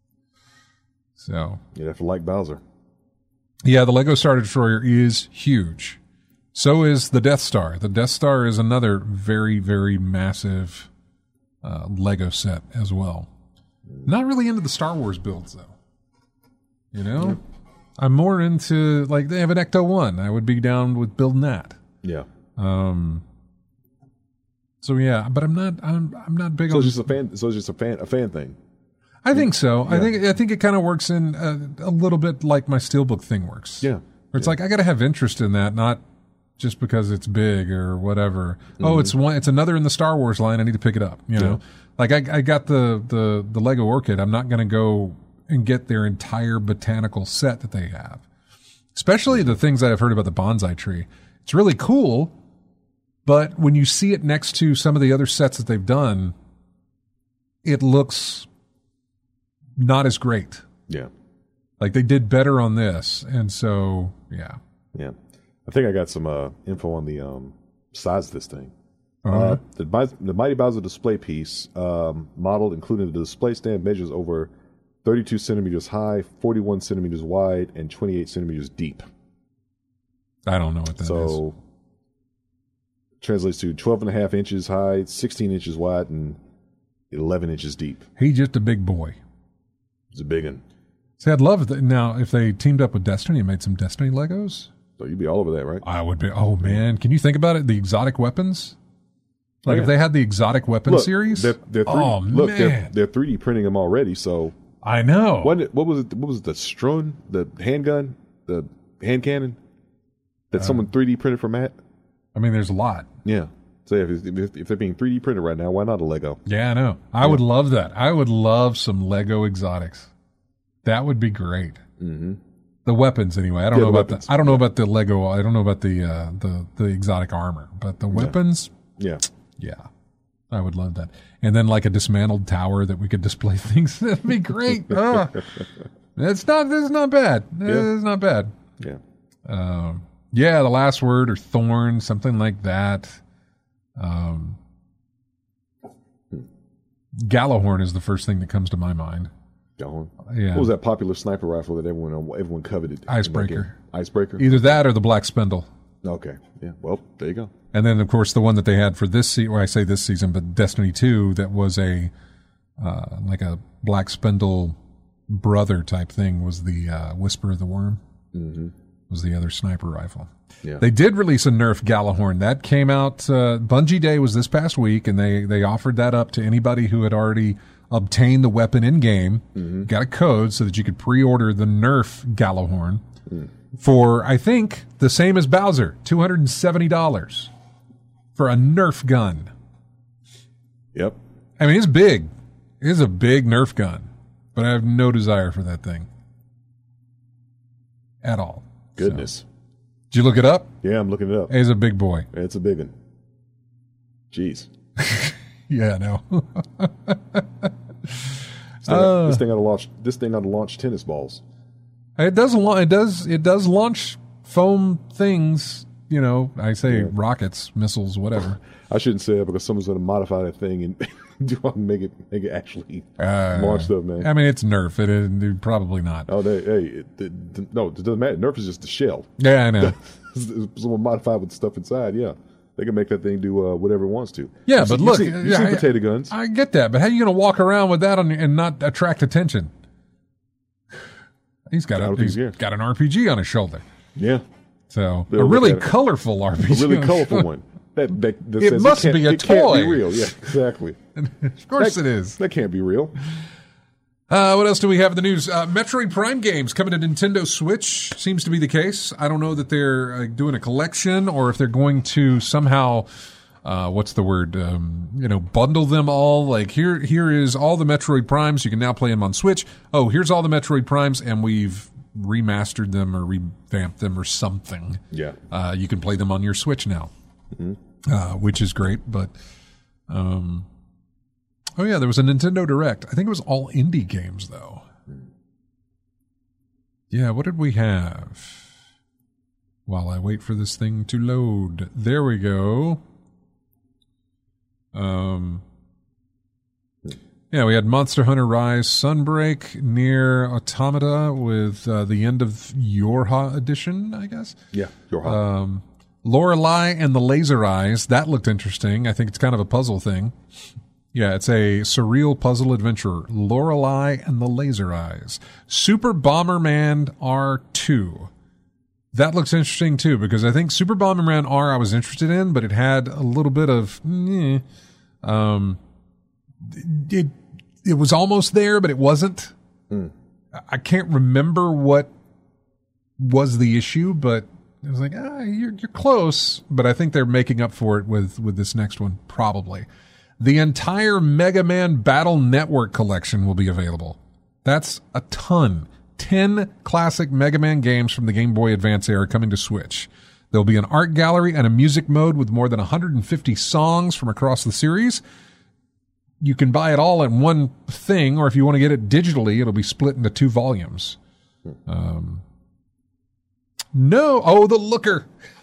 Speaker 1: So
Speaker 2: You'd have to like Bowser.
Speaker 1: yeah, the Lego Star Destroyer is huge. So is the Death Star. The Death Star is another very, very massive uh, Lego set as well. Not really into the Star Wars builds, though. You know? Yep. I'm more into, like, they have an Ecto one. I would be down with building that.
Speaker 2: Yeah.
Speaker 1: Um. So, yeah, but I'm not, I'm, I'm not big
Speaker 2: So
Speaker 1: on...
Speaker 2: it's just a fan. So it's just a fan, a fan thing.
Speaker 1: I think so.
Speaker 2: Yeah.
Speaker 1: I think I think it kind of works in a, a little bit like my Steelbook thing works.
Speaker 2: Yeah.
Speaker 1: Where it's
Speaker 2: yeah.
Speaker 1: like, I got to have interest in that, not just because it's big or whatever. Mm-hmm. Oh, it's one. It's another in the Star Wars line. I need to pick it up. You know, yeah. like I, I got the, the the Lego Orchid. I'm not going to go and get their entire botanical set that they have. Especially the things that I've heard about the bonsai tree. It's really cool, but when you see it next to some of the other sets that they've done, it looks not as great.
Speaker 2: Yeah,
Speaker 1: like they did better on this, and so yeah,
Speaker 2: yeah. I think I got some uh, info on the um, size of this thing.
Speaker 1: Uh-huh.
Speaker 2: Uh, the, the Mighty Bowser display piece um, model, including the display stand, measures over thirty-two centimeters high, forty-one centimeters wide, and twenty-eight centimeters deep.
Speaker 1: I don't know what that
Speaker 2: so,
Speaker 1: is.
Speaker 2: So translates to twelve and a half inches high, sixteen inches wide, and eleven inches deep.
Speaker 1: He's just a big boy.
Speaker 2: It's a big one.
Speaker 1: See, I'd love that. Now, if they teamed up with Destiny and made some Destiny Legos,
Speaker 2: so you'd be all over that, right?
Speaker 1: I would be. Oh man, can you think about it? The exotic weapons. Like
Speaker 2: oh, yeah.
Speaker 1: if they had the exotic weapon
Speaker 2: look,
Speaker 1: series.
Speaker 2: They're, they're three,
Speaker 1: oh
Speaker 2: look,
Speaker 1: man,
Speaker 2: they're, they're three D printing them already. So
Speaker 1: I know.
Speaker 2: What, what was it? What was it? The Strun, the handgun, the hand cannon that uh, someone three D printed for Matt.
Speaker 1: I mean, there's a lot.
Speaker 2: Yeah. So if, if, if they're being three D printed right now, why not a Lego?
Speaker 1: Yeah, I know. I yeah. would love that. I would love some Lego exotics. That would be great.
Speaker 2: Mm-hmm.
Speaker 1: The weapons, anyway. I don't
Speaker 2: yeah,
Speaker 1: know
Speaker 2: the
Speaker 1: about
Speaker 2: weapons.
Speaker 1: the. I don't know about the Lego. I don't know about the uh, the the exotic armor, but the weapons.
Speaker 2: Yeah.
Speaker 1: Yeah. yeah. I would love that. And then like a dismantled tower that we could display things. That'd be great. oh. It's not. This is not bad.
Speaker 2: Yeah.
Speaker 1: It's not bad.
Speaker 2: Yeah.
Speaker 1: Um. Yeah. The Last Word or Thorn, something like that. Um. Gallahorn is the first thing that comes to my mind.
Speaker 2: Gallahorn.
Speaker 1: Yeah.
Speaker 2: What was that popular sniper rifle that everyone everyone coveted?
Speaker 1: Icebreaker.
Speaker 2: Icebreaker.
Speaker 1: Either that or the Black Spindle.
Speaker 2: Okay. Yeah. Well, there you go.
Speaker 1: And then, of course, the one that they had for this season, well, I say this season, but Destiny two, that was a, uh, like a Black Spindle brother type thing, was the uh, Whisper of the Worm.
Speaker 2: Mm-hmm.
Speaker 1: Was the other sniper rifle.
Speaker 2: Yeah.
Speaker 1: They did release a Nerf Gallahorn. That came out, uh, Bungie Day was this past week, and they, they offered that up to anybody who had already obtained the weapon in-game,
Speaker 2: mm-hmm.
Speaker 1: got a code so that you could pre-order the Nerf Gallahorn
Speaker 2: mm.
Speaker 1: for, I think, the same as Bowser, two hundred seventy dollars. For a Nerf gun.
Speaker 2: Yep.
Speaker 1: I mean, it's big. It's a big Nerf gun, but I have no desire for that thing at all.
Speaker 2: Goodness.
Speaker 1: So. Did you look it up?
Speaker 2: Yeah, I'm looking it up.
Speaker 1: It's a big boy.
Speaker 2: It's a big one. Jeez.
Speaker 1: Yeah, no.
Speaker 2: This thing,
Speaker 1: Uh,
Speaker 2: this thing ought to launch. This thing ought to launch tennis balls.
Speaker 1: It does. la- It does. It does launch foam things. You know, I say
Speaker 2: Yeah.
Speaker 1: rockets, missiles, whatever.
Speaker 2: I shouldn't say it because someone's going to modify that thing and do make it make it actually
Speaker 1: Uh,
Speaker 2: launch stuff, man.
Speaker 1: I mean, it's Nerf. It, it probably not.
Speaker 2: Oh, they, hey, it, it, no, it doesn't matter. Nerf is just the shell.
Speaker 1: Yeah, I know.
Speaker 2: Someone modified with stuff inside. Yeah, they can make that thing do uh, whatever it wants to.
Speaker 1: Yeah,
Speaker 2: You
Speaker 1: but
Speaker 2: see-
Speaker 1: look,
Speaker 2: you see, you
Speaker 1: yeah,
Speaker 2: see
Speaker 1: I-
Speaker 2: potato guns.
Speaker 1: I get that, but how are you going to walk around with that on and not attract attention? He's got
Speaker 2: I
Speaker 1: a,
Speaker 2: don't think-
Speaker 1: he's
Speaker 2: yeah.
Speaker 1: got an R P G on his shoulder.
Speaker 2: Yeah,
Speaker 1: So
Speaker 2: They'll
Speaker 1: a
Speaker 2: look
Speaker 1: really
Speaker 2: at it.
Speaker 1: colorful R P G.
Speaker 2: a really
Speaker 1: on his
Speaker 2: colorful
Speaker 1: shoulder.
Speaker 2: one. That, that, that
Speaker 1: It
Speaker 2: says
Speaker 1: must
Speaker 2: can't-
Speaker 1: be a
Speaker 2: it can't
Speaker 1: toy.
Speaker 2: be real. Yeah, exactly.
Speaker 1: Of course
Speaker 2: that,
Speaker 1: it is.
Speaker 2: That can't be real.
Speaker 1: Uh, what else do we have in the news? Uh, Metroid Prime games coming to Nintendo Switch seems to be the case. I don't know that they're uh, doing a collection or if they're going to somehow, uh, what's the word? Um, you know, bundle them all. Like here, here is all the Metroid Primes. You can now play them on Switch. Oh, here's all the Metroid Primes, and we've remastered them or revamped them or something.
Speaker 2: Yeah.
Speaker 1: Uh, you can play them on your Switch now,
Speaker 2: Mm-hmm.
Speaker 1: uh, which is great. But, um, oh yeah, there was a Nintendo Direct. I think it was all indie games though. Yeah, what did we have? While I wait for this thing to load, there we go. Um, yeah, we had Monster Hunter Rise, Sunbreak, Near Automata with uh, the end of Yorha edition, I guess.
Speaker 2: Yeah. Your hot.
Speaker 1: Um, Lorelei and the Laser Eyes. That looked interesting. I think it's kind of a puzzle thing. Yeah, it's a surreal puzzle adventure. Lorelei and the Laser Eyes. Super Bomberman R two. That looks interesting too, because I think Super Bomberman R I was interested in, but it had a little bit of, eh, um, it, it was almost there, but it wasn't.
Speaker 2: Mm.
Speaker 1: I can't remember what was the issue, but it was like, ah, you're, you're close, but I think they're making up for it with, with this next one, probably. The entire Mega Man Battle Network collection will be available. That's a ton. ten classic Mega Man games from the Game Boy Advance era coming to Switch. There'll be an art gallery and a music mode with more than one hundred fifty songs from across the series. You can buy it all in one thing, or if you want to get it digitally, it'll be split into two volumes. Um, no, oh, the Looker.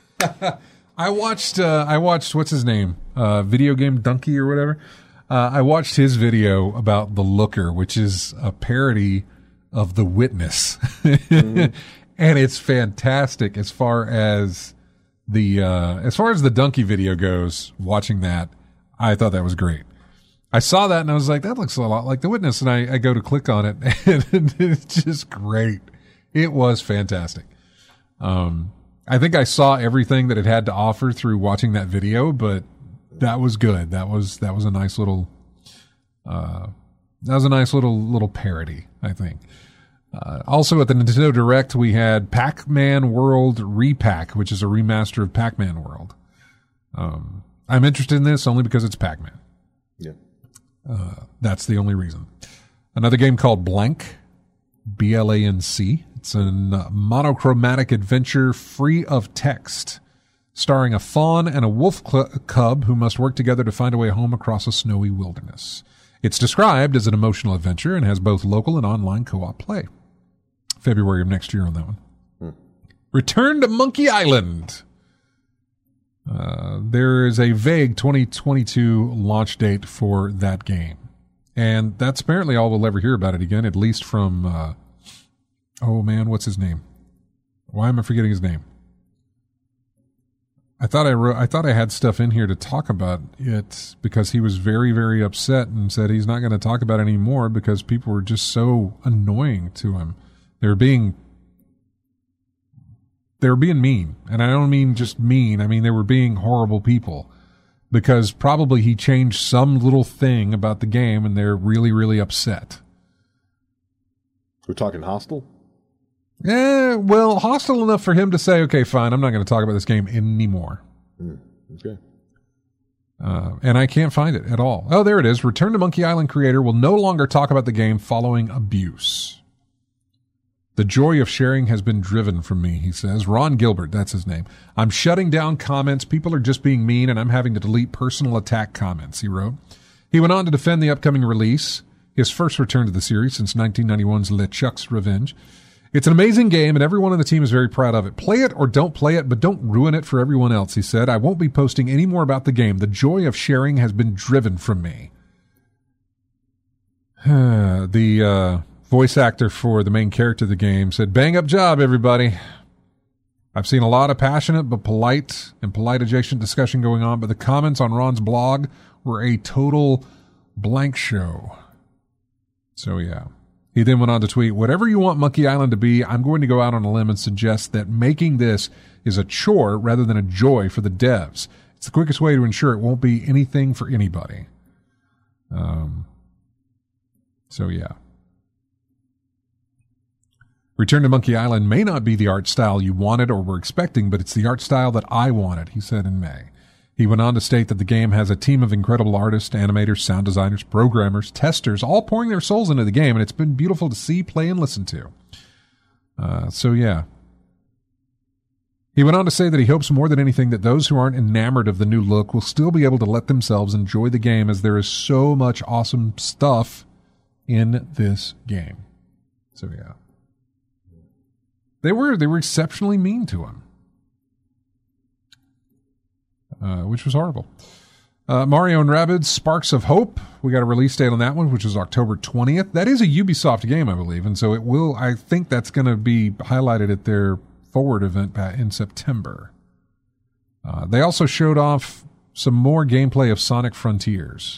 Speaker 1: I watched, uh, I watched, what's his name? Uh, Video Game Donkey or whatever. Uh, I watched his video about the Looker, which is a parody of The Witness. Mm-hmm. And it's fantastic as far as the, uh, as far as the Donkey video goes, watching that, I thought that was great. I saw that and I was like, that looks a lot like The Witness. And I, I go to click on it and it's just great. It was fantastic. Um, I think I saw everything that it had to offer through watching that video, but that was good. That was, that was a nice little, uh, that was a nice little, little parody, I think. Uh, also at the Nintendo Direct, we had Pac-Man World Repack, which is a remaster of Pac-Man World. Um, I'm interested in this only because it's Pac-Man.
Speaker 2: Yeah.
Speaker 1: Uh, that's the only reason. Another game called Blank, B L A N C. It's a uh, monochromatic adventure free of text, starring a fawn and a wolf cl- cub who must work together to find a way home across a snowy wilderness. It's described as an emotional adventure and has both local and online co-op play. February of next year on that one. Hmm. Return to Monkey Island. Uh, there is a vague twenty twenty-two launch date for that game. And that's apparently all we'll ever hear about it again, at least from, uh, oh man, what's his name? Why am I forgetting his name? I thought I wrote, I thought I had stuff in here to talk about it because he was very, very upset and said he's not going to talk about it anymore because people were just so annoying to him. They were being, they were being mean. And I don't mean just mean. I mean, they were being horrible people because probably he changed some little thing about the game and they're really, really upset.
Speaker 2: We're talking Hostile?
Speaker 1: Eh, well, hostile enough for him to say, okay, fine, I'm not going to talk about this game anymore.
Speaker 2: Mm, okay.
Speaker 1: Uh, and I can't find it at all. Oh, there it is. Return to Monkey Island creator will no longer talk about the game following abuse. The joy of sharing has been driven from me, he says. Ron Gilbert, that's his name. I'm shutting down comments. People are just being mean, and I'm having to delete personal attack comments, he wrote. He went on to defend the upcoming release, his first return to the series since nineteen ninety-one's LeChuck's Revenge. It's an amazing game, and everyone on the team is very proud of it. Play it or don't play it, but don't ruin it for everyone else, he said. I won't be posting any more about the game. The joy of sharing has been driven from me. the uh, voice actor for the main character of the game said, bang up job, everybody. I've seen a lot of passionate but polite and polite adjacent discussion going on, but the comments on Ron's blog were a total blank show. So, yeah. He then went on to tweet, whatever you want Monkey Island to be, I'm going to go out on a limb and suggest that making this is a chore rather than a joy for the devs. It's the quickest way to ensure it won't be anything for anybody. Um. So, yeah. Return to Monkey Island may not be the art style you wanted or were expecting, but it's the art style that I wanted, he said in May. He went on to state that the game has a team of incredible artists, animators, sound designers, programmers, testers, all pouring their souls into the game, and it's been beautiful to see, play, and listen to. Uh, so, yeah. He went on to say that he hopes more than anything that those who aren't enamored of the new look will still be able to let themselves enjoy the game, as there is so much awesome stuff in this game. So, yeah. They were, they were exceptionally mean to him. Uh, which was horrible. Uh, Mario and Rabbids Sparks of Hope. We got a release date on that one, which is October twentieth. That is a Ubisoft game, I believe, and so it will, I think that's going to be highlighted at their Forward event in September. Uh, they also showed off some more gameplay of Sonic Frontiers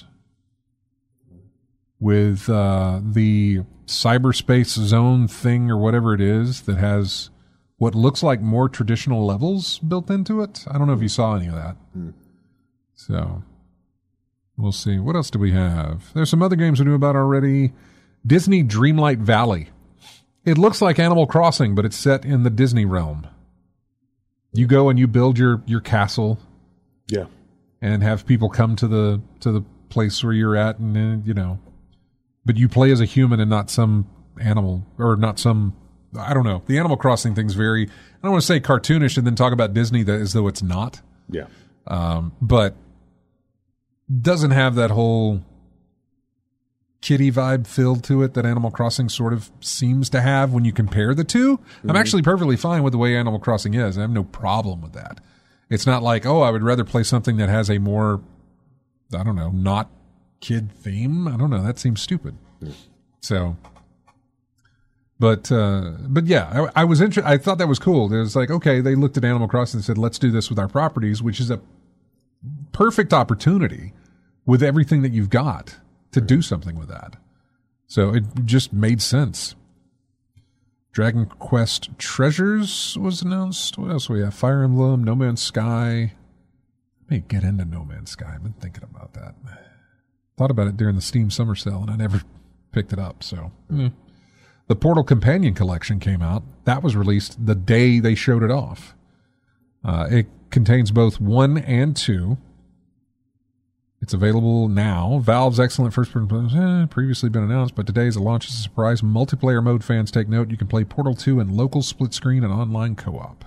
Speaker 1: with uh, the cyberspace zone thing or whatever it is that has what looks like more traditional levels built into it. I don't know if you saw any of that. Mm. So, we'll see. What else do we have? There's some other games we knew about already. Disney Dreamlight Valley. It looks like Animal Crossing, but it's set in the Disney realm. You go and you build your, your castle.
Speaker 2: Yeah.
Speaker 1: And have people come to the to the place where you're at, and then, you know. But you play as a human and not some animal, or not some... I don't know. The Animal Crossing thing's very, I don't want to say cartoonish and then talk about Disney that, as though it's not.
Speaker 2: Yeah.
Speaker 1: Um, but doesn't have that whole kiddie vibe filled to it that Animal Crossing sort of seems to have when you compare the two. Mm-hmm. I'm actually perfectly fine with the way Animal Crossing is. I have no problem with that. It's not like, oh, I would rather play something that has a more, I don't know, not kid theme. I don't know. That seems stupid. Mm. So... But, uh, but yeah, I, I was interested. I thought that was cool. It was like, okay, they looked at Animal Crossing and said, let's do this with our properties, which is a perfect opportunity with everything that you've got to do something with that. So it just made sense. Dragon Quest Treasures was announced. What else do we have? Fire Emblem, No Man's Sky. I may get into No Man's Sky. I've been thinking about that. Thought about it during the Steam Summer Sale, and I never picked it up, so... Mm. The Portal Companion Collection came out. That was released the day they showed it off. Uh, it contains both one and two. It's available now. Valve's excellent first-person eh, previously been announced, but today as it launches a surprise multiplayer mode. Fans take note. You can play Portal two in local split-screen and online co-op.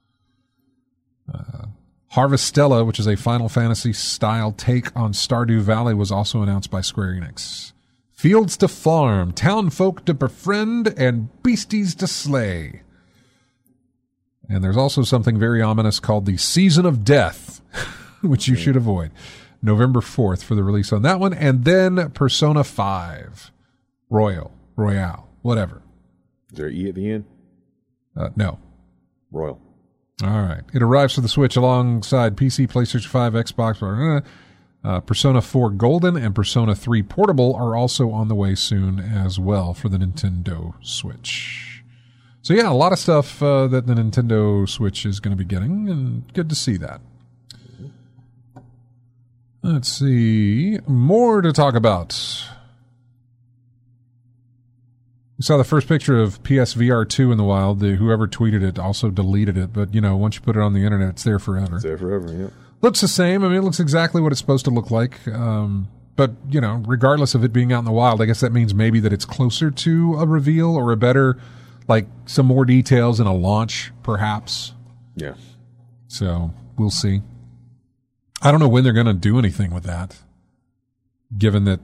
Speaker 1: Uh, Harvestella, which is a Final Fantasy-style take on Stardew Valley, was also announced by Square Enix. Fields to farm, town folk to befriend, and beasties to slay. And there's also something very ominous called the Season of Death, which you should avoid. November fourth for the release on that one. And then Persona five. Royal, Royale, whatever.
Speaker 2: Is there an E at the end?
Speaker 1: Uh, no.
Speaker 2: Royal.
Speaker 1: All right. It arrives for the Switch alongside P C, PlayStation five, Xbox, uh, Uh, Persona four Golden and Persona three Portable are also on the way soon as well for the Nintendo Switch. So yeah, a lot of stuff uh, that the Nintendo Switch is going to be getting, and good to see that. Let's see. More to talk about. We saw the first picture of P S V R two in the wild. The, whoever tweeted it also deleted it, but you know, once you put it on the internet, it's there forever.
Speaker 2: It's there forever, yeah.
Speaker 1: Looks the same. I mean, it looks exactly what it's supposed to look like. Um, but, you know, regardless of it being out in the wild, I guess that means maybe that it's closer to a reveal or a better, like, some more details in a launch, perhaps.
Speaker 2: Yeah.
Speaker 1: So, we'll see. I don't know when they're going to do anything with that, given that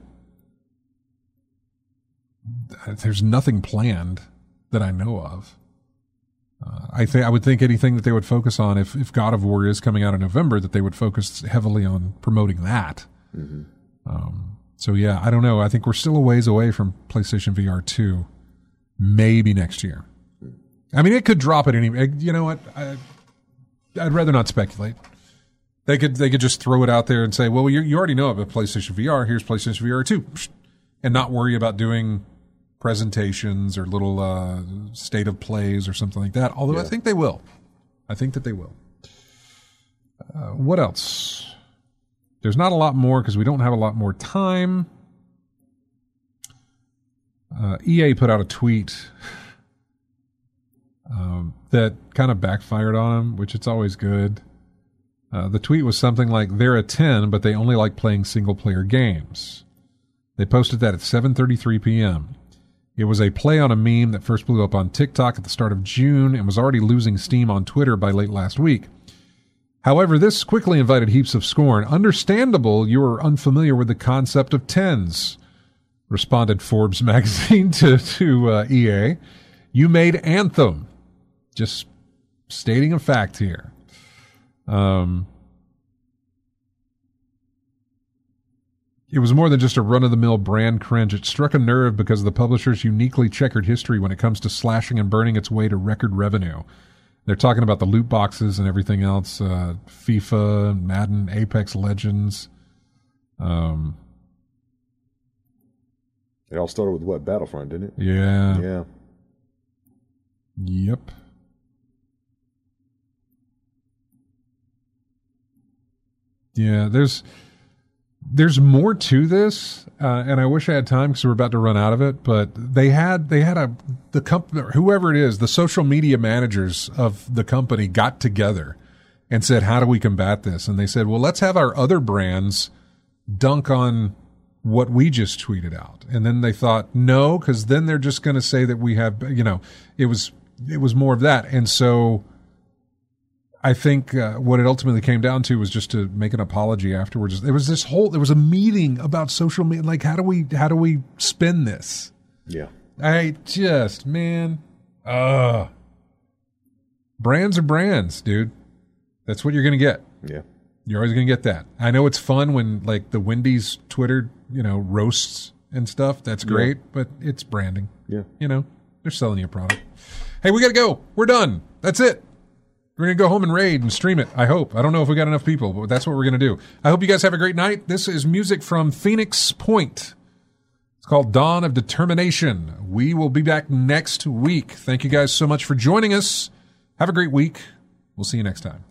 Speaker 1: there's nothing planned that I know of. Uh, I think I would think anything that they would focus on, if, if God of War is coming out in November, that they would focus heavily on promoting that. Mm-hmm. Um, so yeah, I don't know. I think we're still a ways away from PlayStation V R two. Maybe next year. I mean, it could drop at any. You know what? I, I'd rather not speculate. They could they could just throw it out there and say, well, you you already know about PlayStation V R. Here's PlayStation V R two, and not worry about doing presentations or little uh, state of plays or something like that. Although yeah. I think they will. I think that they will. Uh, what else? There's not a lot more because we don't have a lot more time. Uh, E A put out a tweet um, that kind of backfired on them, which it's always good. Uh, the tweet was something like, they're a ten, but they only like playing single-player games. They posted that at seven thirty-three p.m. It was a play on a meme that first blew up on TikTok at the start of June and was already losing steam on Twitter by late last week. However, this quickly invited heaps of scorn. Understandable you are unfamiliar with the concept of tens, responded Forbes magazine to, to uh, E A. You made Anthem. Just stating a fact here. Um, it was more than just a run-of-the-mill brand cringe. It struck a nerve because of the publisher's uniquely checkered history when it comes to slashing and burning its way to record revenue. They're talking about the loot boxes and everything else, uh, FIFA, Madden, Apex Legends. Um,
Speaker 2: it all started with what? Battlefront, didn't it?
Speaker 1: Yeah.
Speaker 2: Yeah.
Speaker 1: Yep. Yeah, there's there's more to this, uh, and I wish I had time because we're about to run out of it. But they had they had a the company, whoever it is, the social media managers of the company got together and said, "How do we combat this?" And they said, "Well, let's have our other brands dunk on what we just tweeted out." And then they thought, "No," because then they're just going to say that we have, you know, it was it was more of that, and so. I think uh, what it ultimately came down to was just to make an apology afterwards. There was this whole, there was a meeting about social media. Like, how do we, how do we spin this?
Speaker 2: Yeah.
Speaker 1: I just, man, uh, brands are brands, dude. That's what you're going to get.
Speaker 2: Yeah.
Speaker 1: You're always going to get that. I know it's fun when like the Wendy's Twitter, you know, roasts and stuff. That's great, yeah. But it's branding.
Speaker 2: Yeah.
Speaker 1: You know, they're selling you a product. Hey, we got to go. We're done. That's it. We're going to go home and raid and stream it, I hope. I don't know if we got enough people, but that's what we're going to do. I hope you guys have a great night. This is music from Phoenix Point. It's called Dawn of Determination. We will be back next week. Thank you guys so much for joining us. Have a great week. We'll see you next time.